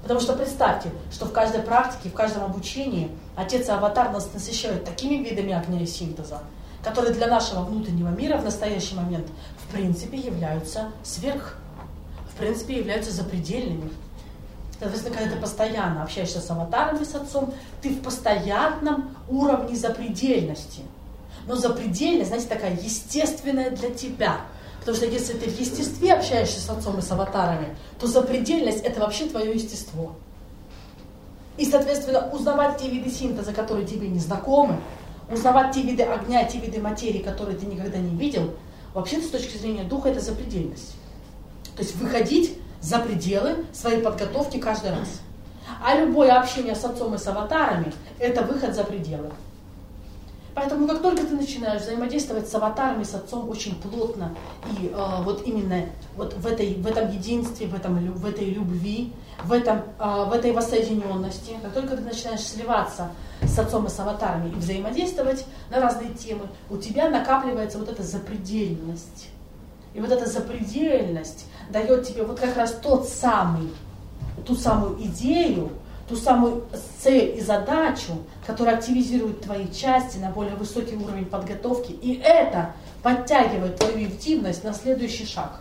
Потому что представьте, что в каждой практике, в каждом обучении Отец-Аватар нас насыщает такими видами огня и синтеза, которые для нашего внутреннего мира в настоящий момент в принципе являются в принципе являются запредельными. Соответственно, когда ты постоянно общаешься с аватаром и с Отцом, ты в постоянном уровне запредельности. Но запредельность, знаете, такая естественная для тебя. Потому что если ты в естестве общаешься с Отцом и с аватарами, то запредельность – это вообще твое естество. И, соответственно, узнавать те виды синтеза, которые тебе не знакомы, узнавать те виды огня, те виды материи, которые ты никогда не видел, вообще-то с точки зрения духа это запредельность. То есть выходить за пределы своей подготовки каждый раз. А любое общение с Отцом и с аватарами – это выход за пределы. Поэтому как только ты начинаешь взаимодействовать с аватарами, с Отцом очень плотно, и вот именно вот в этом единстве, в этой любви, в этой воссоединенности, как только ты начинаешь сливаться с Отцом и с аватарами и взаимодействовать на разные темы, у тебя накапливается вот эта запредельность. И вот эта запредельность дает тебе вот как раз ту самую идею, ту самую цель и задачу, которая активизирует твои части на более высокий уровень подготовки, и это подтягивает твою эффективность на следующий шаг.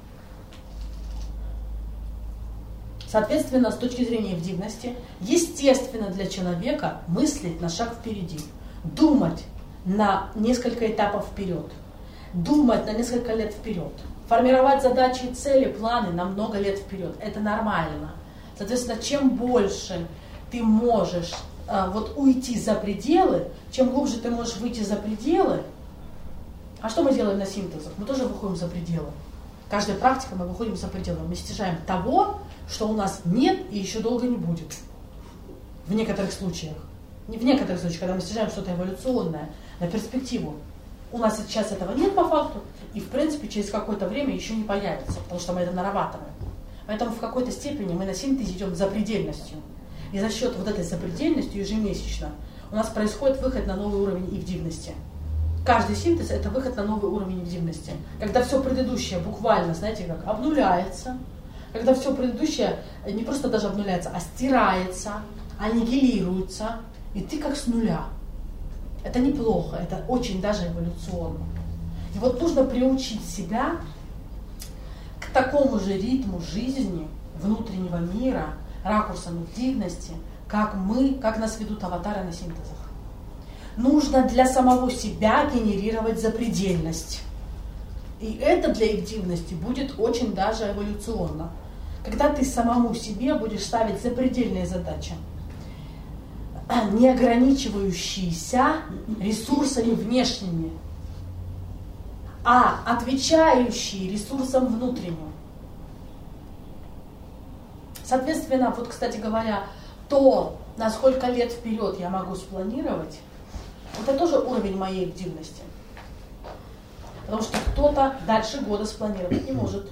Соответственно, с точки зрения эффективности, естественно для человека мыслить на шаг впереди, думать на несколько этапов вперед, думать на несколько лет вперед, формировать задачи и цели, планы на много лет вперед. Это нормально. Соответственно, чем больше ты можешь уйти за пределы, чем глубже ты можешь выйти за пределы. А что мы делаем на синтезах? Мы тоже выходим за пределы. Каждая практика мы выходим за пределы. Мы стяжаем того, что у нас нет и еще долго не будет. В некоторых случаях. Не в некоторых случаях, когда мы стяжаем что-то эволюционное на перспективу. У нас сейчас этого нет по факту, и в принципе через какое-то время еще не появится, потому что мы это нарабатываем. Поэтому в какой-то степени мы на синтез идем запредельностью. И за счет вот этой запредельности ежемесячно у нас происходит выход на новый уровень эффективности. Каждый синтез – это выход на новый уровень эффективности. Когда все предыдущее буквально, знаете как, обнуляется, когда все предыдущее не просто даже обнуляется, а стирается, аннигилируется, и ты как с нуля. Это неплохо, это очень даже эволюционно. И вот нужно приучить себя к такому же ритму жизни, внутреннего мира, ракурсам эффективности, как нас ведут аватары на синтезах. Нужно для самого себя генерировать запредельность. И это для эффективности будет очень даже эволюционно. Когда ты самому себе будешь ставить запредельные задачи, не ограничивающиеся ресурсами внешними, а отвечающие ресурсам внутренним. Соответственно, вот, кстати говоря, то, на сколько лет вперед я могу спланировать, это тоже уровень моей эффективности. Потому что кто-то дальше года спланировать не может.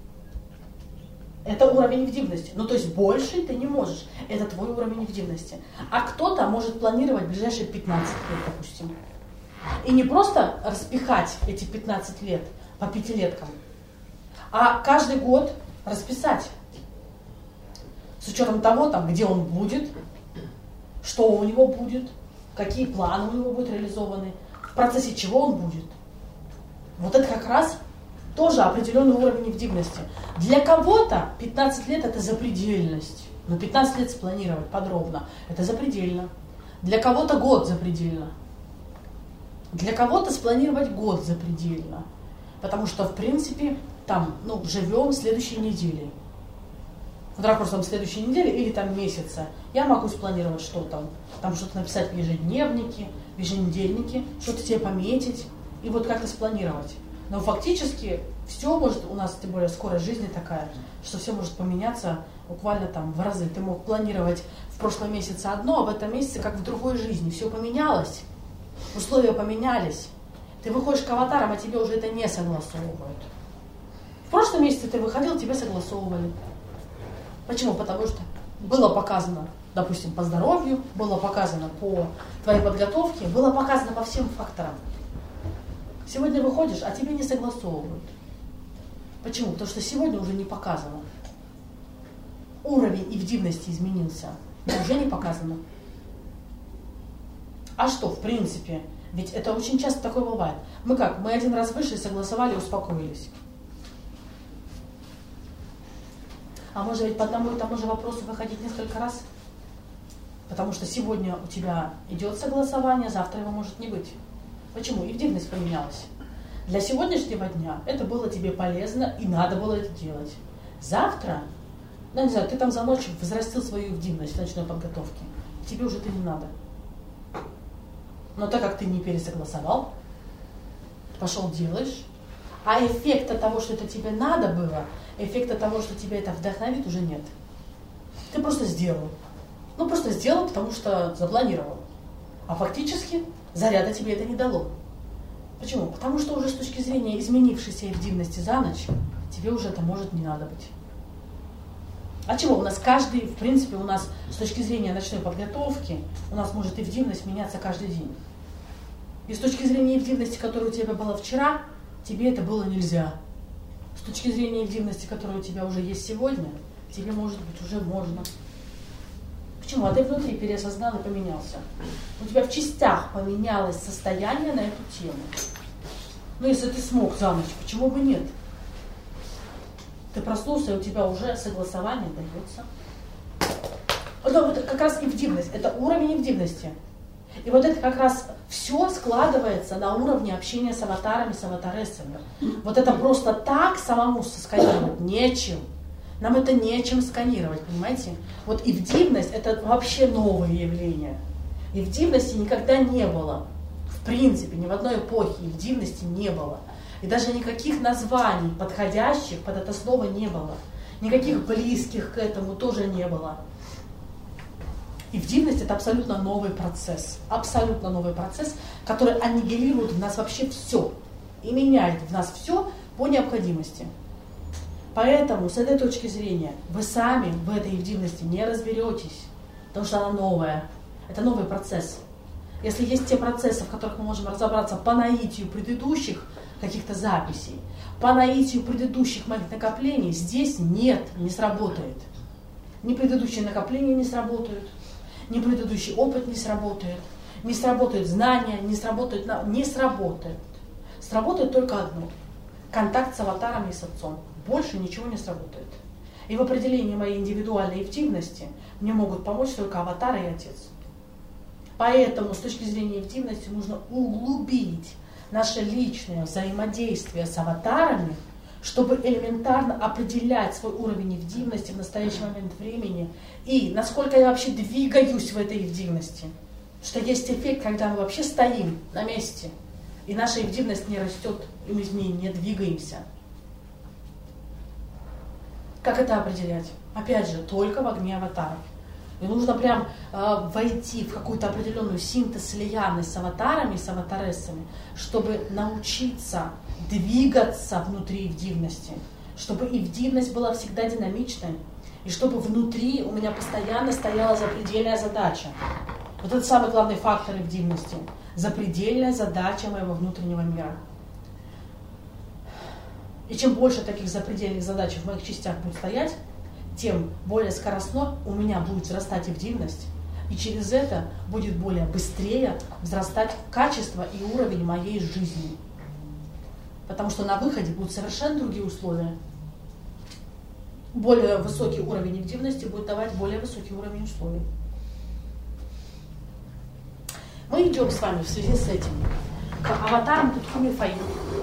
Это уровень эффективности. Ну, то есть больше ты не можешь. Это твой уровень эффективности. А кто-то может планировать ближайшие 15 лет, допустим. И не просто распихать эти 15 лет по пятилеткам, а каждый год расписать. С учетом того, где он будет, что у него будет, какие планы у него будут реализованы, в процессе чего он будет. Вот это как раз тоже определенный уровень эффективности. Для кого-то 15 лет это запредельность. Но 15 лет спланировать подробно это запредельно. Для кого-то год запредельно. Для кого-то спланировать год запредельно. Потому что, в принципе, живем следующей неделей. Под ракурсом следующей недели или месяца. Я могу спланировать, что там что-то написать в ежедневнике, в еженедельнике, что-то себе пометить и вот как-то спланировать. Но фактически все может, у нас тем более скорость жизни такая, что все может поменяться буквально в разы. Ты мог планировать в прошлом месяце одно, а в этом месяце как в другой жизни. Все поменялось, условия поменялись. Ты выходишь к аватарам, а тебе уже это не согласовывают. В прошлом месяце ты выходил, тебе согласовывали. Почему? Потому что было показано, допустим, по здоровью, было показано по твоей подготовке, было показано по всем факторам. Сегодня выходишь, а тебе не согласовывают. Почему? Потому что сегодня уже не показано. уровень ивдивности изменился? Уже не показано. А что, в принципе? Ведь это очень часто такое бывает. Мы как? Мы один раз вышли, согласовали, успокоились. А может ведь по одному и тому же вопросу выходить несколько раз? Потому что сегодня у тебя идет согласование, завтра его может не быть. Почему? Ивдивность поменялась. Для сегодняшнего дня это было тебе полезно и надо было это делать. Завтра, ну не знаю, ты там за ночь возрастил свою ивдивность в ночной подготовке. Тебе уже это не надо. Но так как ты не пересогласовал, пошел делаешь, а эффекта того, что это тебе надо было, эффекта того, что тебя это вдохновит, уже нет. Ты просто сделал. Ну, просто сделал, потому что запланировал. А фактически заряда тебе это не дало. Почему? Потому что уже с точки зрения изменившейся ивдивности за ночь, тебе уже это может не надо быть. А чего? У нас каждый, в принципе, у нас с точки зрения ночной подготовки, у нас может ивдивность меняться каждый день. И с точки зрения ивдивности, которая у тебя была вчера, тебе это было нельзя. С точки зрения ивдивности, которая у тебя уже есть сегодня, тебе, может быть, уже можно. Почему? А ты внутри переосознал и поменялся. У тебя в частях поменялось состояние на эту тему. Ну, если ты смог за ночь, почему бы нет? Ты проснулся, и у тебя уже согласование дается. Вот как раз ивдивность, это уровень ивдивности. И вот это как раз все складывается на уровне общения с аватарами, с аватарессами. Вот это просто так самому сосканировать нечем. Нам это нечем сканировать, понимаете? Вот ивдивность – это вообще новое явление. Ивдивности никогда не было. В принципе, ни в одной эпохе ивдивности не было. И даже никаких названий, подходящих под это слово, не было. Никаких близких к этому тоже не было. Ивдивность – это абсолютно новый процесс. Абсолютно новый процесс, который аннигилирует в нас вообще все. И меняет в нас все по необходимости. Поэтому с этой точки зрения вы сами в этой ивдивности не разберетесь, потому что она новая. Это новый процесс. Если есть те процессы, в которых мы можем разобраться по наитию предыдущих каких-то записей, по наитию предыдущих моих накоплений, здесь нет, не сработает. Ни предыдущие накопления не сработают, ни предыдущий опыт не сработает, не сработают знания, не сработает. Сработает только одно – контакт с аватаром и с отцом. Больше ничего не сработает. И в определении моей индивидуальной ивдивности мне могут помочь только аватар и отец. Поэтому с точки зрения ивдивности нужно углубить наше личное взаимодействие с аватарами, чтобы элементарно определять свой уровень ивдивности в настоящий момент времени и насколько я вообще двигаюсь в этой ивдивности. Что есть эффект, когда мы вообще стоим на месте, и наша ивдивность не растет, и мы в ней не двигаемся. Как это определять? Опять же, только в огне аватаров. И нужно прям войти в какую-то определенную синтез, слиянность с аватарами, с аватарессами, чтобы научиться двигаться внутри ивдивности, чтобы ивдивность была всегда динамичной, и чтобы внутри у меня постоянно стояла запредельная задача. Вот это самый главный фактор ивдивности. Запредельная задача моего внутреннего мира. И чем больше таких запредельных задач в моих частях будет стоять, тем более скоростно у меня будет взрастать ивдивность, и через это будет более быстрее взрастать качество и уровень моей жизни. Потому что на выходе будут совершенно другие условия. Более высокий уровень ивдивности будет давать более высокий уровень условий. Мы идем с вами в связи с этим к аватарам Кутхуми Фаи.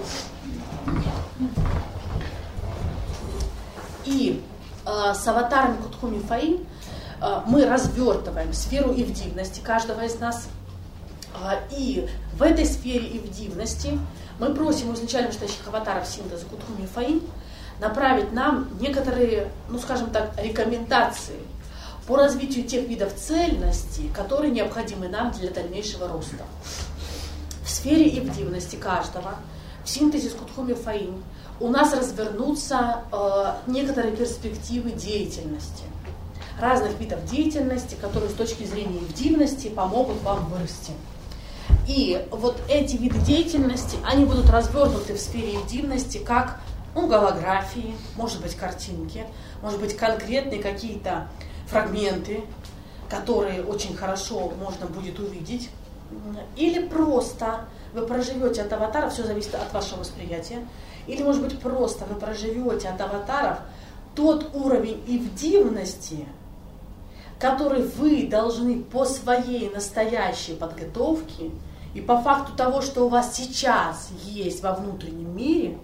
И с аватарами Кутхуми Фаи мы развертываем сферу ивдивности каждого из нас. И в этой сфере ивдивности мы просим у изначально стоящих аватаров синтеза Кутхуми Фаи направить нам некоторые, ну скажем так, рекомендации по развитию тех видов цельности, которые необходимы нам для дальнейшего роста. В сфере ивдивности каждого, в синтезе с Кутхуми Фаи, у нас развернутся некоторые перспективы деятельности, разных видов деятельности, которые с точки зрения ивдивности помогут вам вырасти. И вот эти виды деятельности, они будут развернуты в сфере ивдивности как голографии, может быть картинки, может быть конкретные какие-то фрагменты, которые очень хорошо можно будет увидеть. Или просто вы проживете от аватара, все зависит от вашего восприятия, или может быть просто вы проживете от аватаров тот уровень ивдивности, который вы должны по своей настоящей подготовке и по факту того, что у вас сейчас есть во внутреннем мире,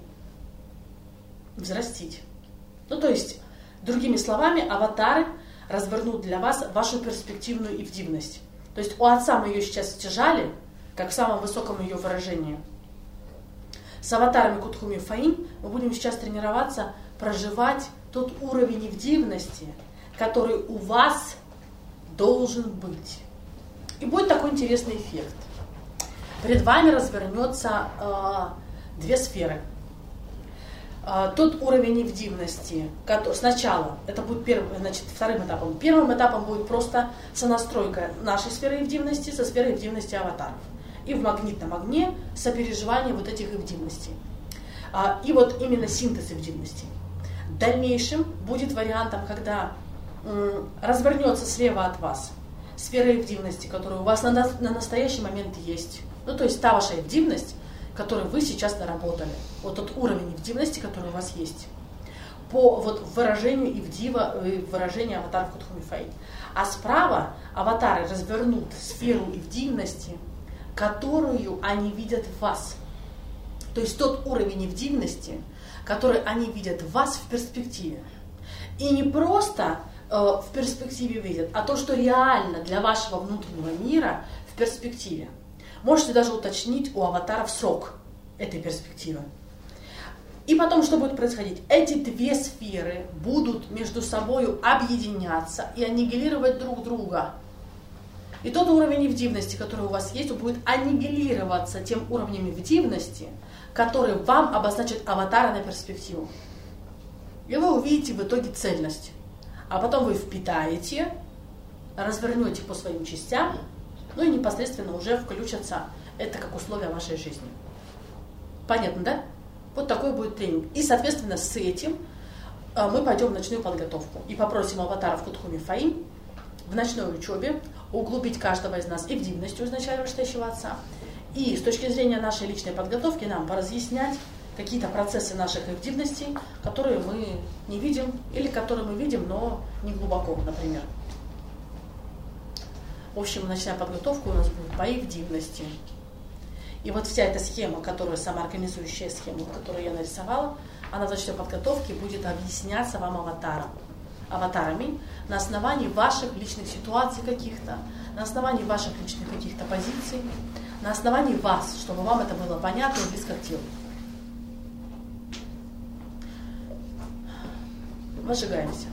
взрастить. То есть, другими словами, аватары развернут для вас вашу перспективную ивдивность. То есть у отца мы ее сейчас стяжали, как в самом высоком ее выражении. С аватарами Кутхуми Фаин мы будем сейчас тренироваться проживать тот уровень ивдивности, который у вас должен быть. И будет такой интересный эффект. Перед вами развернется две сферы. Тот уровень ивдивности, сначала, это будет вторым этапом. Первым этапом будет просто сонастройка нашей сферы ивдивности со сферой ивдивности аватаров. И в магнитном огне сопереживание вот этих ивдивностей. И вот именно синтез ивдивностей. В дальнейшем будет вариантом, когда развернется слева от вас сфера ивдивности, которая у вас на настоящий момент есть. То есть та ваша ивдивность, которую вы сейчас наработали. Вот тот уровень ивдивности, который у вас есть. По выражению ивдива, выражению аватаров Кутхуми Фаин. А справа аватары развернут сферу ивдивности, которую они видят в вас. То есть тот уровень ивдивности, который они видят в вас в перспективе. И не просто в перспективе видят, а то, что реально для вашего внутреннего мира в перспективе. Можете даже уточнить у аватаров срок этой перспективы. И потом, что будет происходить? Эти две сферы будут между собой объединяться и аннигилировать друг друга. И тот уровень ивдивности, который у вас есть, он будет аннигилироваться тем уровнем ивдивности, который вам обозначит аватара на перспективу. И вы увидите в итоге цельность. А потом вы впитаете, развернете по своим частям, и непосредственно уже включатся это как условие вашей жизни. Понятно, да? Вот такой будет тренинг. И, соответственно, с этим мы пойдем в ночную подготовку. И попросим аватаров Кутхуми Фаин в ночной учебе углубить каждого из нас ивдивностью изначально вышестоящего отца. И с точки зрения нашей личной подготовки нам поразъяснять какие-то процессы наших ивдивностей, которые мы не видим, или которые мы видим, но не глубоко, например. В общем, ночная подготовка у нас будет по ивдивности. И вот вся эта схема, самоорганизующая схема, которую я нарисовала, она в ночной подготовке будет объясняться вам аватарами на основании ваших личных ситуаций каких-то, на основании ваших личных каких-то позиций, на основании вас, чтобы вам это было понятно и близко к телу. Возжигаемся.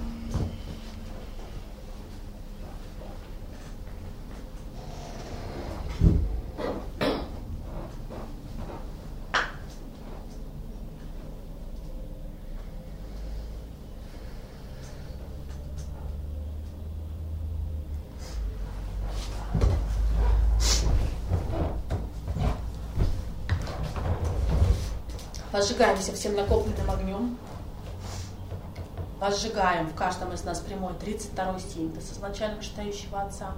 Возжигаемся всем накопленным огнем. Возжигаем в каждом из нас прямой 32-й синтез изначально вышестоящего отца.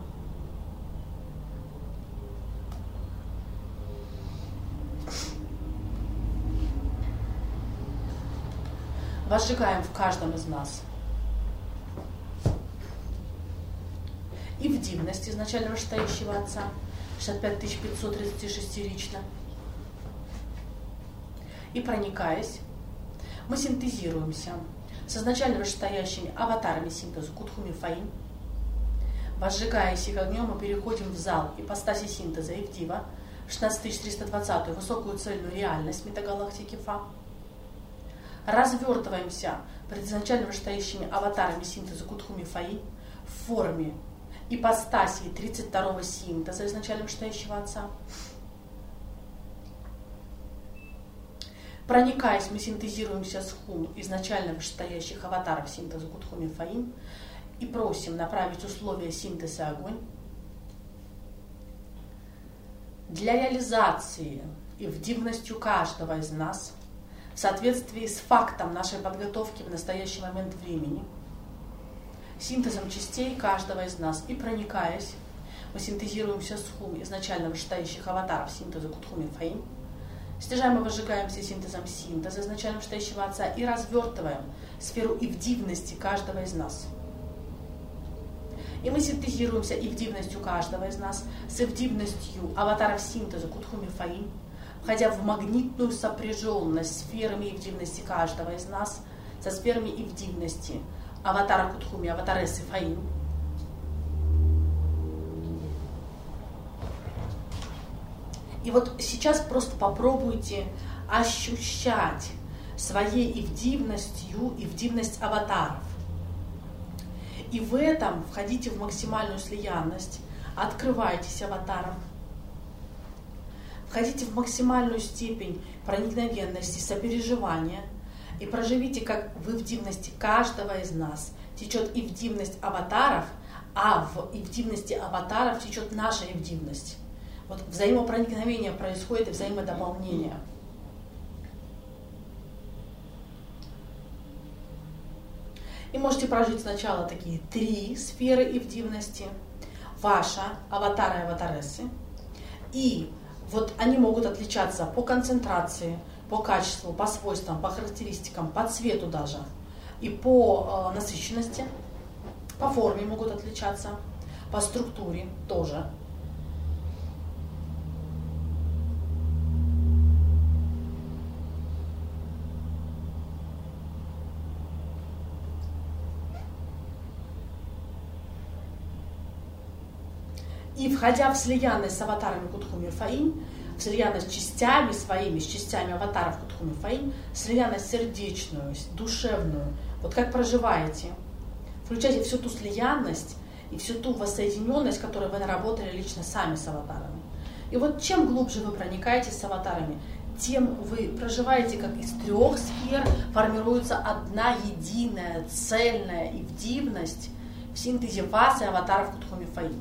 Возжигаем в каждом из нас ивдивность изначально вышестоящего отца, 65 536 лично. И проникаясь, мы синтезируемся с изначально вышестоящими аватарами синтеза Кутхуми Фаин. Возжигаясь их огнем, мы переходим в зал ипостаси синтеза Ивдива, 16320, высокую цельную реальность метагалактики Фа. Развертываемся перед изначально вышестоящими аватарами синтеза Кутхуми Фаин в форме ипостаси 32-го синтеза изначально вышестоящего отца. Проникаясь, мы синтезируемся с хум изначально вышестоящих аватаров синтеза Кутхуми Фаин и просим направить условия синтеза огонь для реализации ивдивностью каждого из нас в соответствии с фактом нашей подготовки в настоящий момент времени, синтезом частей каждого из нас и проникаясь, мы синтезируем все схум изначально вышестоящих аватаров синтеза Кутхуми Фаин, стяжаем и выжигаем все синтезом синтеза изначально вышестоящего Отца и развертываем сферу ивдивности каждого из нас. И мы синтезируемся ивдивностью каждого из нас с ивдивностью аватаров синтеза Кутхуми Фаин, входя в магнитную сопряженность сферами ивдивности каждого из нас со сферами ивдивности аватара Кутхуми, аватаресы Фаин. И вот сейчас просто попробуйте ощущать своей ивдивностью ивдивность аватаров. И в этом входите в максимальную слиянность, открывайтесь аватаром, входите в максимальную степень проникновенности, сопереживания и проживите, как в ивдивности каждого из нас течет ивдивность аватаров, а в ивдивности аватаров течет наша ивдивность. Вот взаимопроникновение происходит и взаимодополнение. И можете прожить сначала такие 3 сферы ивдивности. Ваша, аватара и аватаресы. И вот они могут отличаться по концентрации, по качеству, по свойствам, по характеристикам, по цвету даже. И по насыщенности. По форме могут отличаться. По структуре тоже. И входя в слиянность с аватарами Кутхуми Фаин, в слиянность с частями своими, с частями аватаров Кутхуми Фаин, слиянность сердечную, душевную, вот как проживаете, включайте всю ту слиянность и всю ту воссоединенность, которую вы наработали лично сами с аватарами. И вот чем глубже вы проникаетесь с аватарами, тем вы проживаете, как из 3 сфер формируется одна единая, цельная ивдивность в синтезе вас и аватаров Кутхуми Фаин.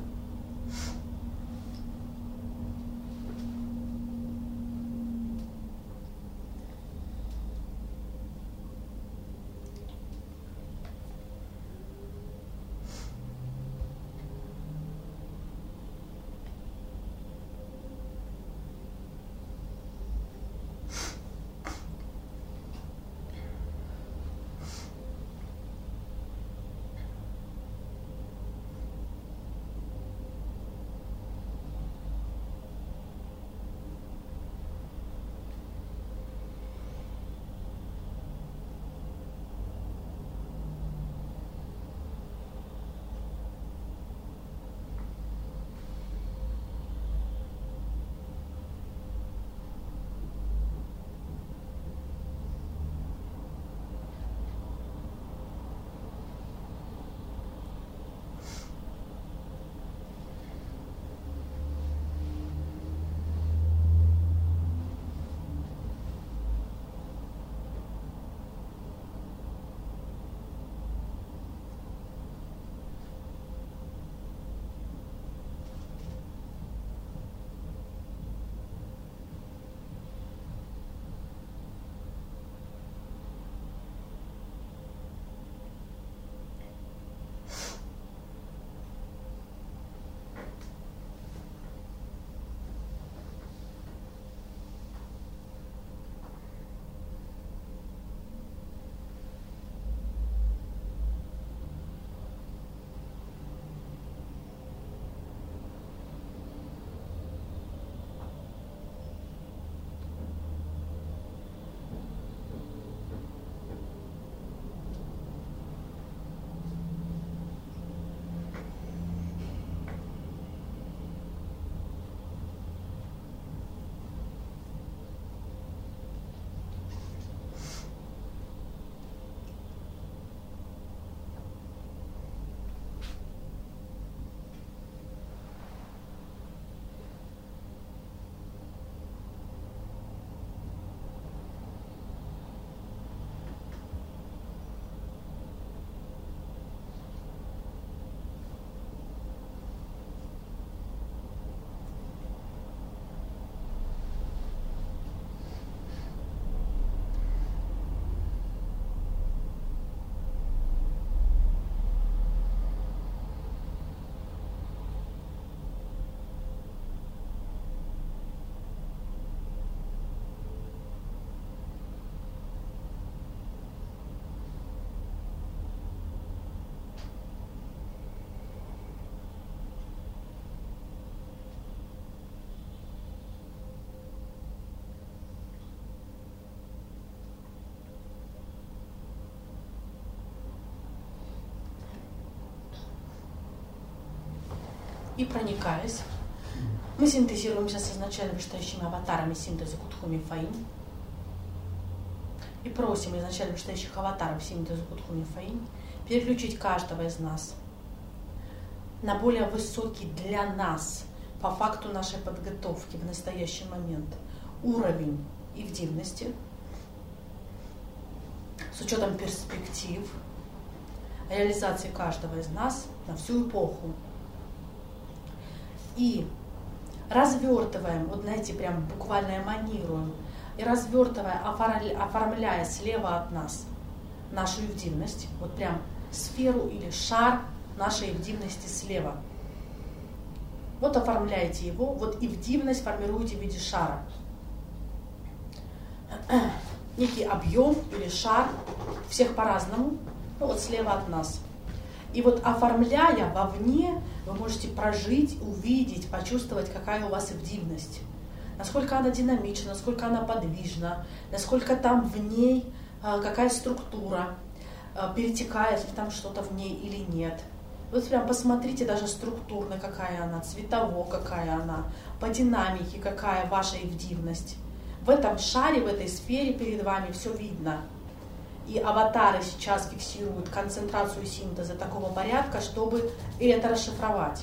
И проникаясь, мы синтезируемся с изначально вышестоящими аватарами синтеза Кутхуми Фаинь. И просим изначально вышестоящих аватаров синтеза Кутхуми Фаинь переключить каждого из нас на более высокий для нас, по факту нашей подготовки в настоящий момент, уровень ивдивности, с учетом перспектив, реализации каждого из нас на всю эпоху. И развертываем, вот знаете, прям буквально эманируем, и развертывая, оформляя слева от нас нашу ивдивность, вот прям сферу или шар нашей ивдивности слева. Вот оформляете его, вот ивдивность формируете в виде шара. Некий объем или шар, всех по-разному, ну вот слева от нас. И вот оформляя вовне, вы можете прожить, увидеть, почувствовать, какая у вас ивдивность. Насколько она динамична, насколько она подвижна, насколько там в ней какая структура, перетекает ли там что-то в ней или нет. Вот прям посмотрите даже структурно, какая она, цветово, какая она, по динамике, какая ваша ивдивность. В этом шаре, в этой сфере перед вами все видно. И аватары сейчас фиксируют концентрацию синтеза такого порядка, чтобы это расшифровать.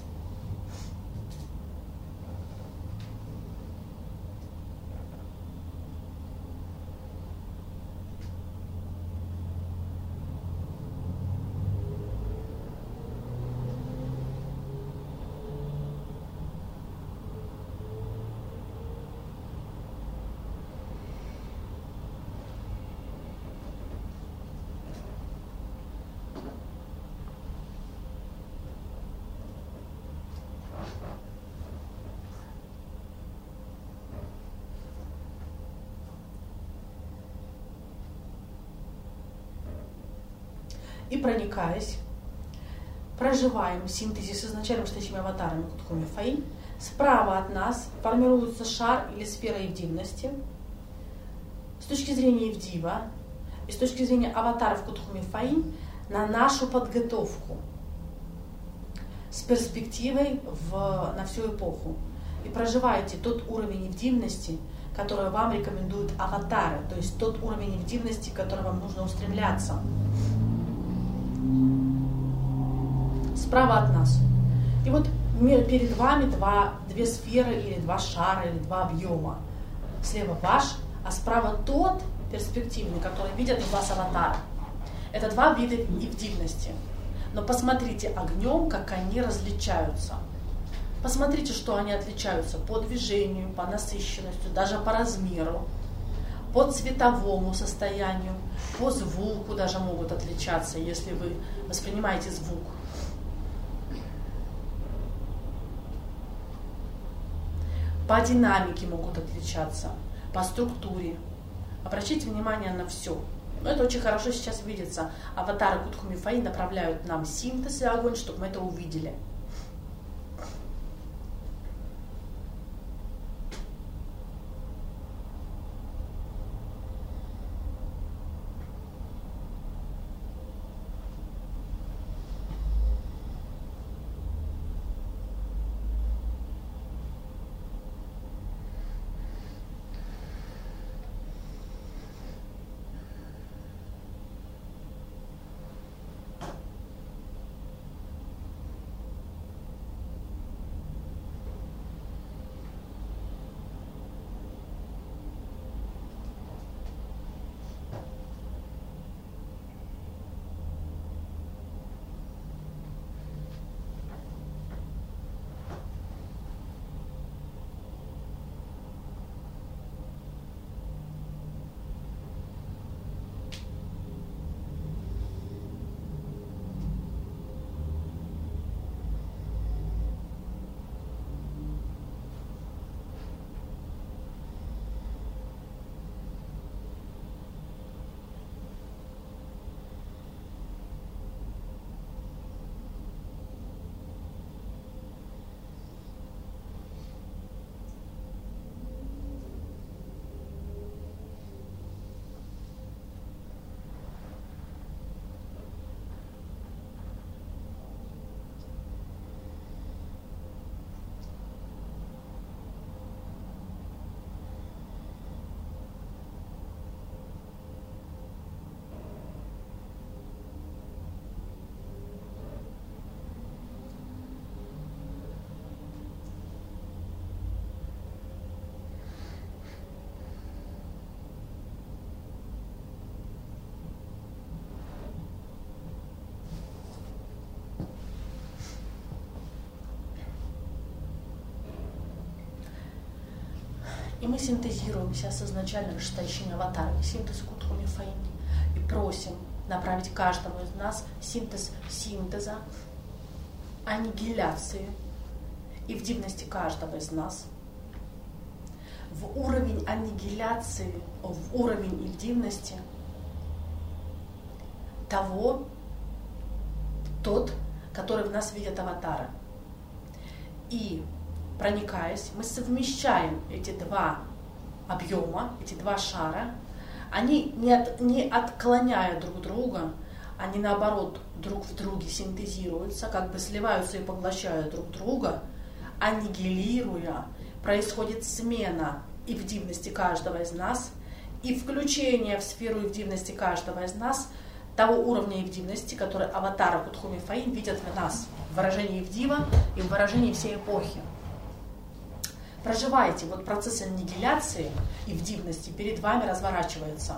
И проникаясь, проживаем синтезис с изначально вышестоящими аватарами Кутхуми Фаинь. Справа от нас формируется шар или сфера ивдивности. С точки зрения ивдива и с точки зрения аватаров Кутхуми Фаинь на нашу подготовку с перспективой на всю эпоху. И проживаете тот уровень ивдивности, который вам рекомендуют аватары, то есть тот уровень ивдивности, к которому вам нужно устремляться. Справа от нас. И вот перед вами две сферы или два шара, или два объема. Слева ваш, а справа тот перспективный, который видят в вас аватары. Это два вида ивдивности. Но посмотрите огнем, как они различаются. Посмотрите, что они отличаются по движению, по насыщенности, даже по размеру, по цветовому состоянию, по звуку даже могут отличаться, если вы воспринимаете звук. По динамике могут отличаться, по структуре. Обращайте внимание на все. Но это очень хорошо сейчас видится. Аватары Кутхуми Фаинь направляют нам синтез и огонь, чтобы мы это увидели. И мы синтезируемся с изначально вышестоящими аватарами, синтез Кудхуми Фаин, и просим направить каждому из нас синтез синтеза, аннигиляции и в дивности каждого из нас, в уровень аннигиляции, в уровень и в дивности тот, который в нас видит аватара. И проникаясь, мы совмещаем эти два объема, эти два шара, они не отклоняя друг друга, они наоборот друг в друге синтезируются, как бы сливаются и поглощают друг друга, аннигилируя, происходит смена и в дивности каждого из нас, и включение в сферу и в дивности каждого из нас того уровня и в дивности, который аватара Кудхуми Фаин видят в нас, в выражении Ивдива и в выражении всей эпохи. Проживайте, вот процесс аннигиляции и в дивности перед вами разворачивается.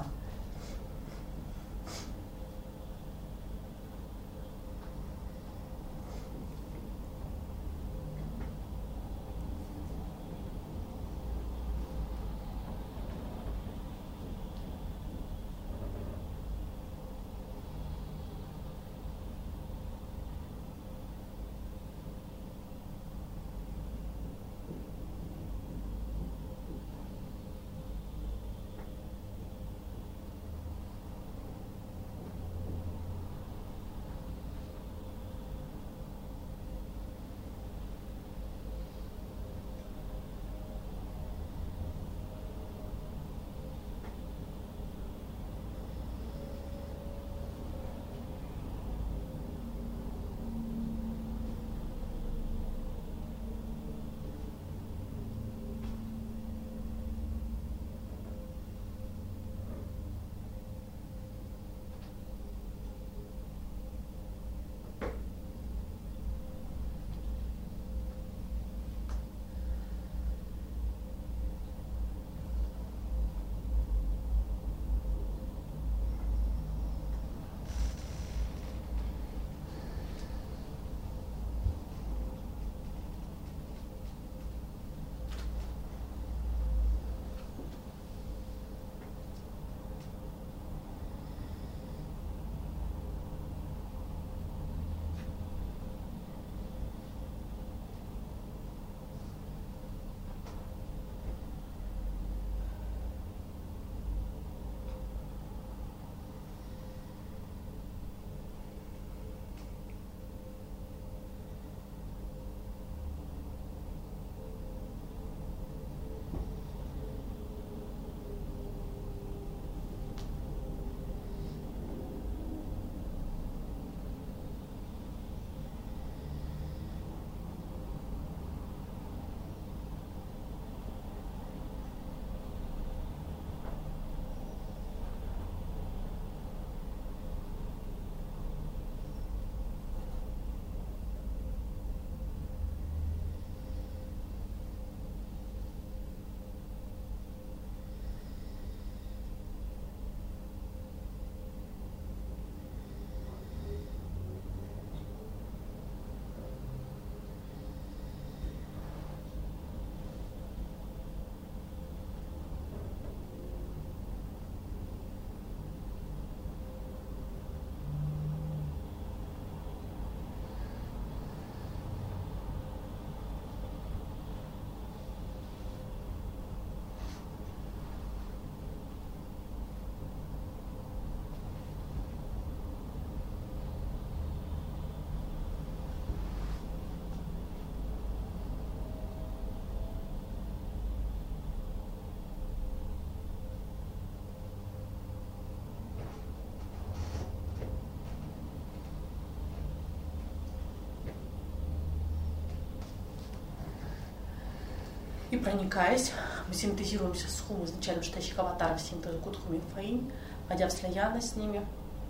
И проникаясь, мы синтезируемся с Хум, изначально вышестоящих аватаров, синтеза Кудхуми Фаин, входя в слиянность с ними.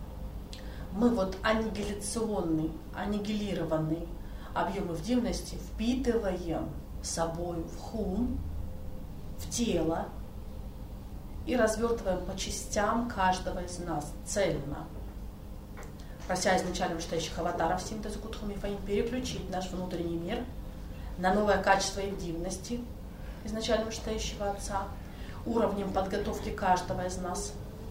Мы вот аннигиляционный, аннигилированный объем в дивности впитываем собой в Хум, в тело и развертываем по частям каждого из нас цельно, прося изначально вышестоящих аватаров синтеза Кудхуми Фаин переключить наш внутренний мир на новое качество и в дивности, изначально вышестоящего Отца, уровнем подготовки каждого из нас,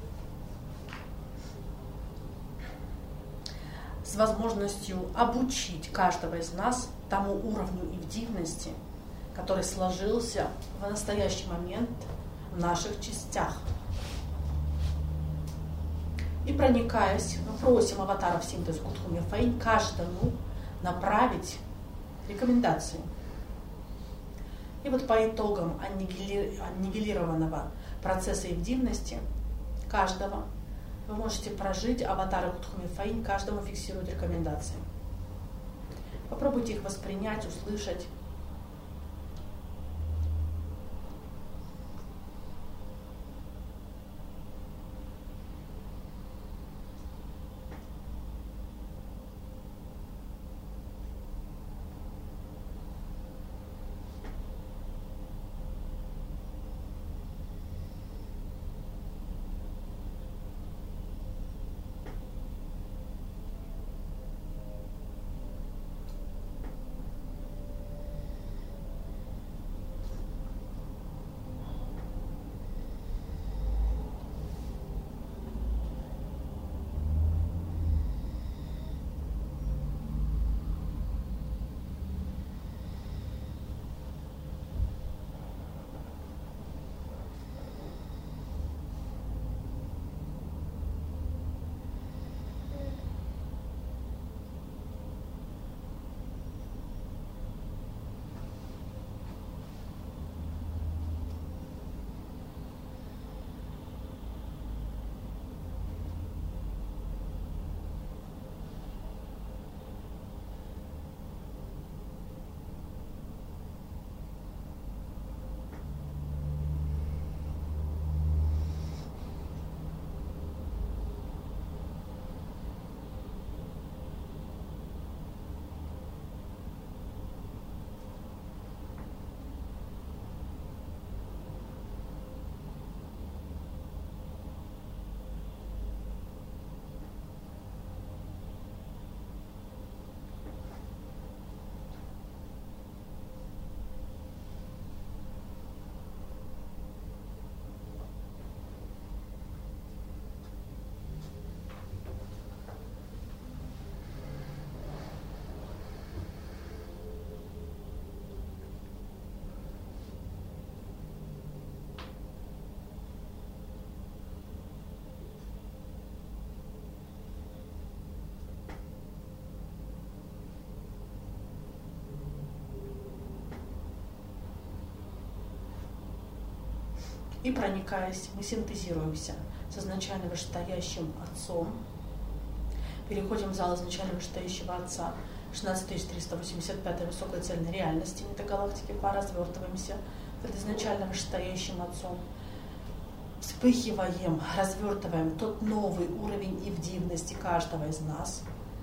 с возможностью обучить каждого из нас тому уровню ивдивности, который сложился в настоящий момент в наших частях. И проникаясь, мы просим аватаров синтез Кутхуми Фаинь каждому направить рекомендации. И вот по итогам аннигилированного процесса ивдивности каждого вы можете прожить аватары Кутхуми Фаинь, каждому фиксировать рекомендации. Попробуйте их воспринять, услышать. И проникаясь, мы синтезируемся с изначально вышестоящим Отцом, переходим в зал изначально вышестоящего Отца, 16385 высокой цельной реальности метагалактики, поразвертываемся перед изначально вышестоящим Отцом, вспыхиваем, развертываем тот новый уровень ивдивности каждого из нас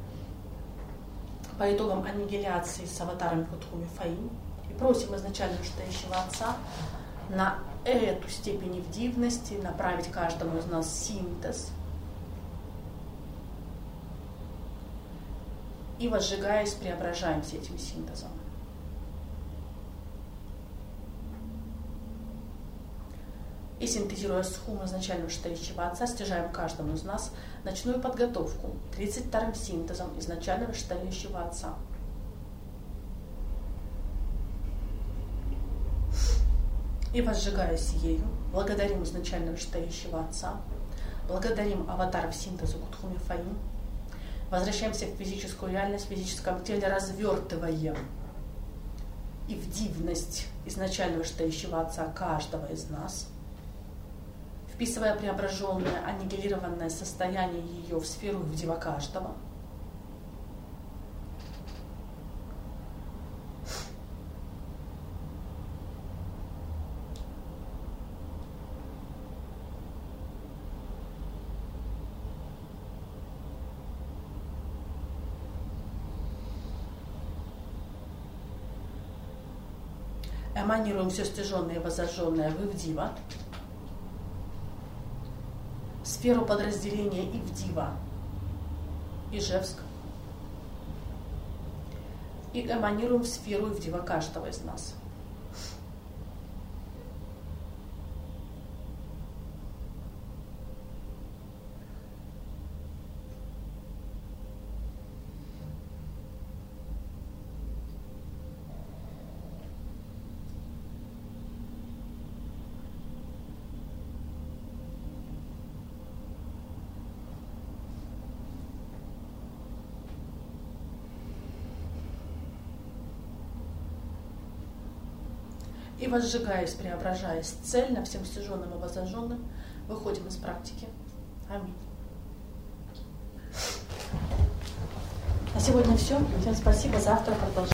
по итогам аннигиляции с аватарами Кутхуми Фаинь и просим изначально вышестоящего Отца на эту степень ивдивности направить каждому из нас синтез и, возжигаясь, преображаемся этим синтезом. И синтезируя схуму изначально вышестоящего Отца, стяжаем каждому из нас ночную подготовку 32-м синтезом изначально вышестоящего Отца. И, возжигаясь ею, благодарим изначально вышестоящего Отца, благодарим аватаров синтеза Кутхуми Фаинь, возвращаемся в физическую реальность, в физическом теле, развертываем ивдивность изначально вышестоящего Отца каждого из нас, вписывая преображенное, аннигилированное состояние ее в сферу ивдива каждого. Эманируем все стяженное и воззажженное в Ивдива, сферу подразделения Ивдива, Ижевск, и эманируем в сферу Ивдива каждого из нас. И возжигаясь, преображаясь цельно всем стяженным и возожженным, выходим из практики. Аминь. На сегодня все. Всем спасибо. Завтра продолжим.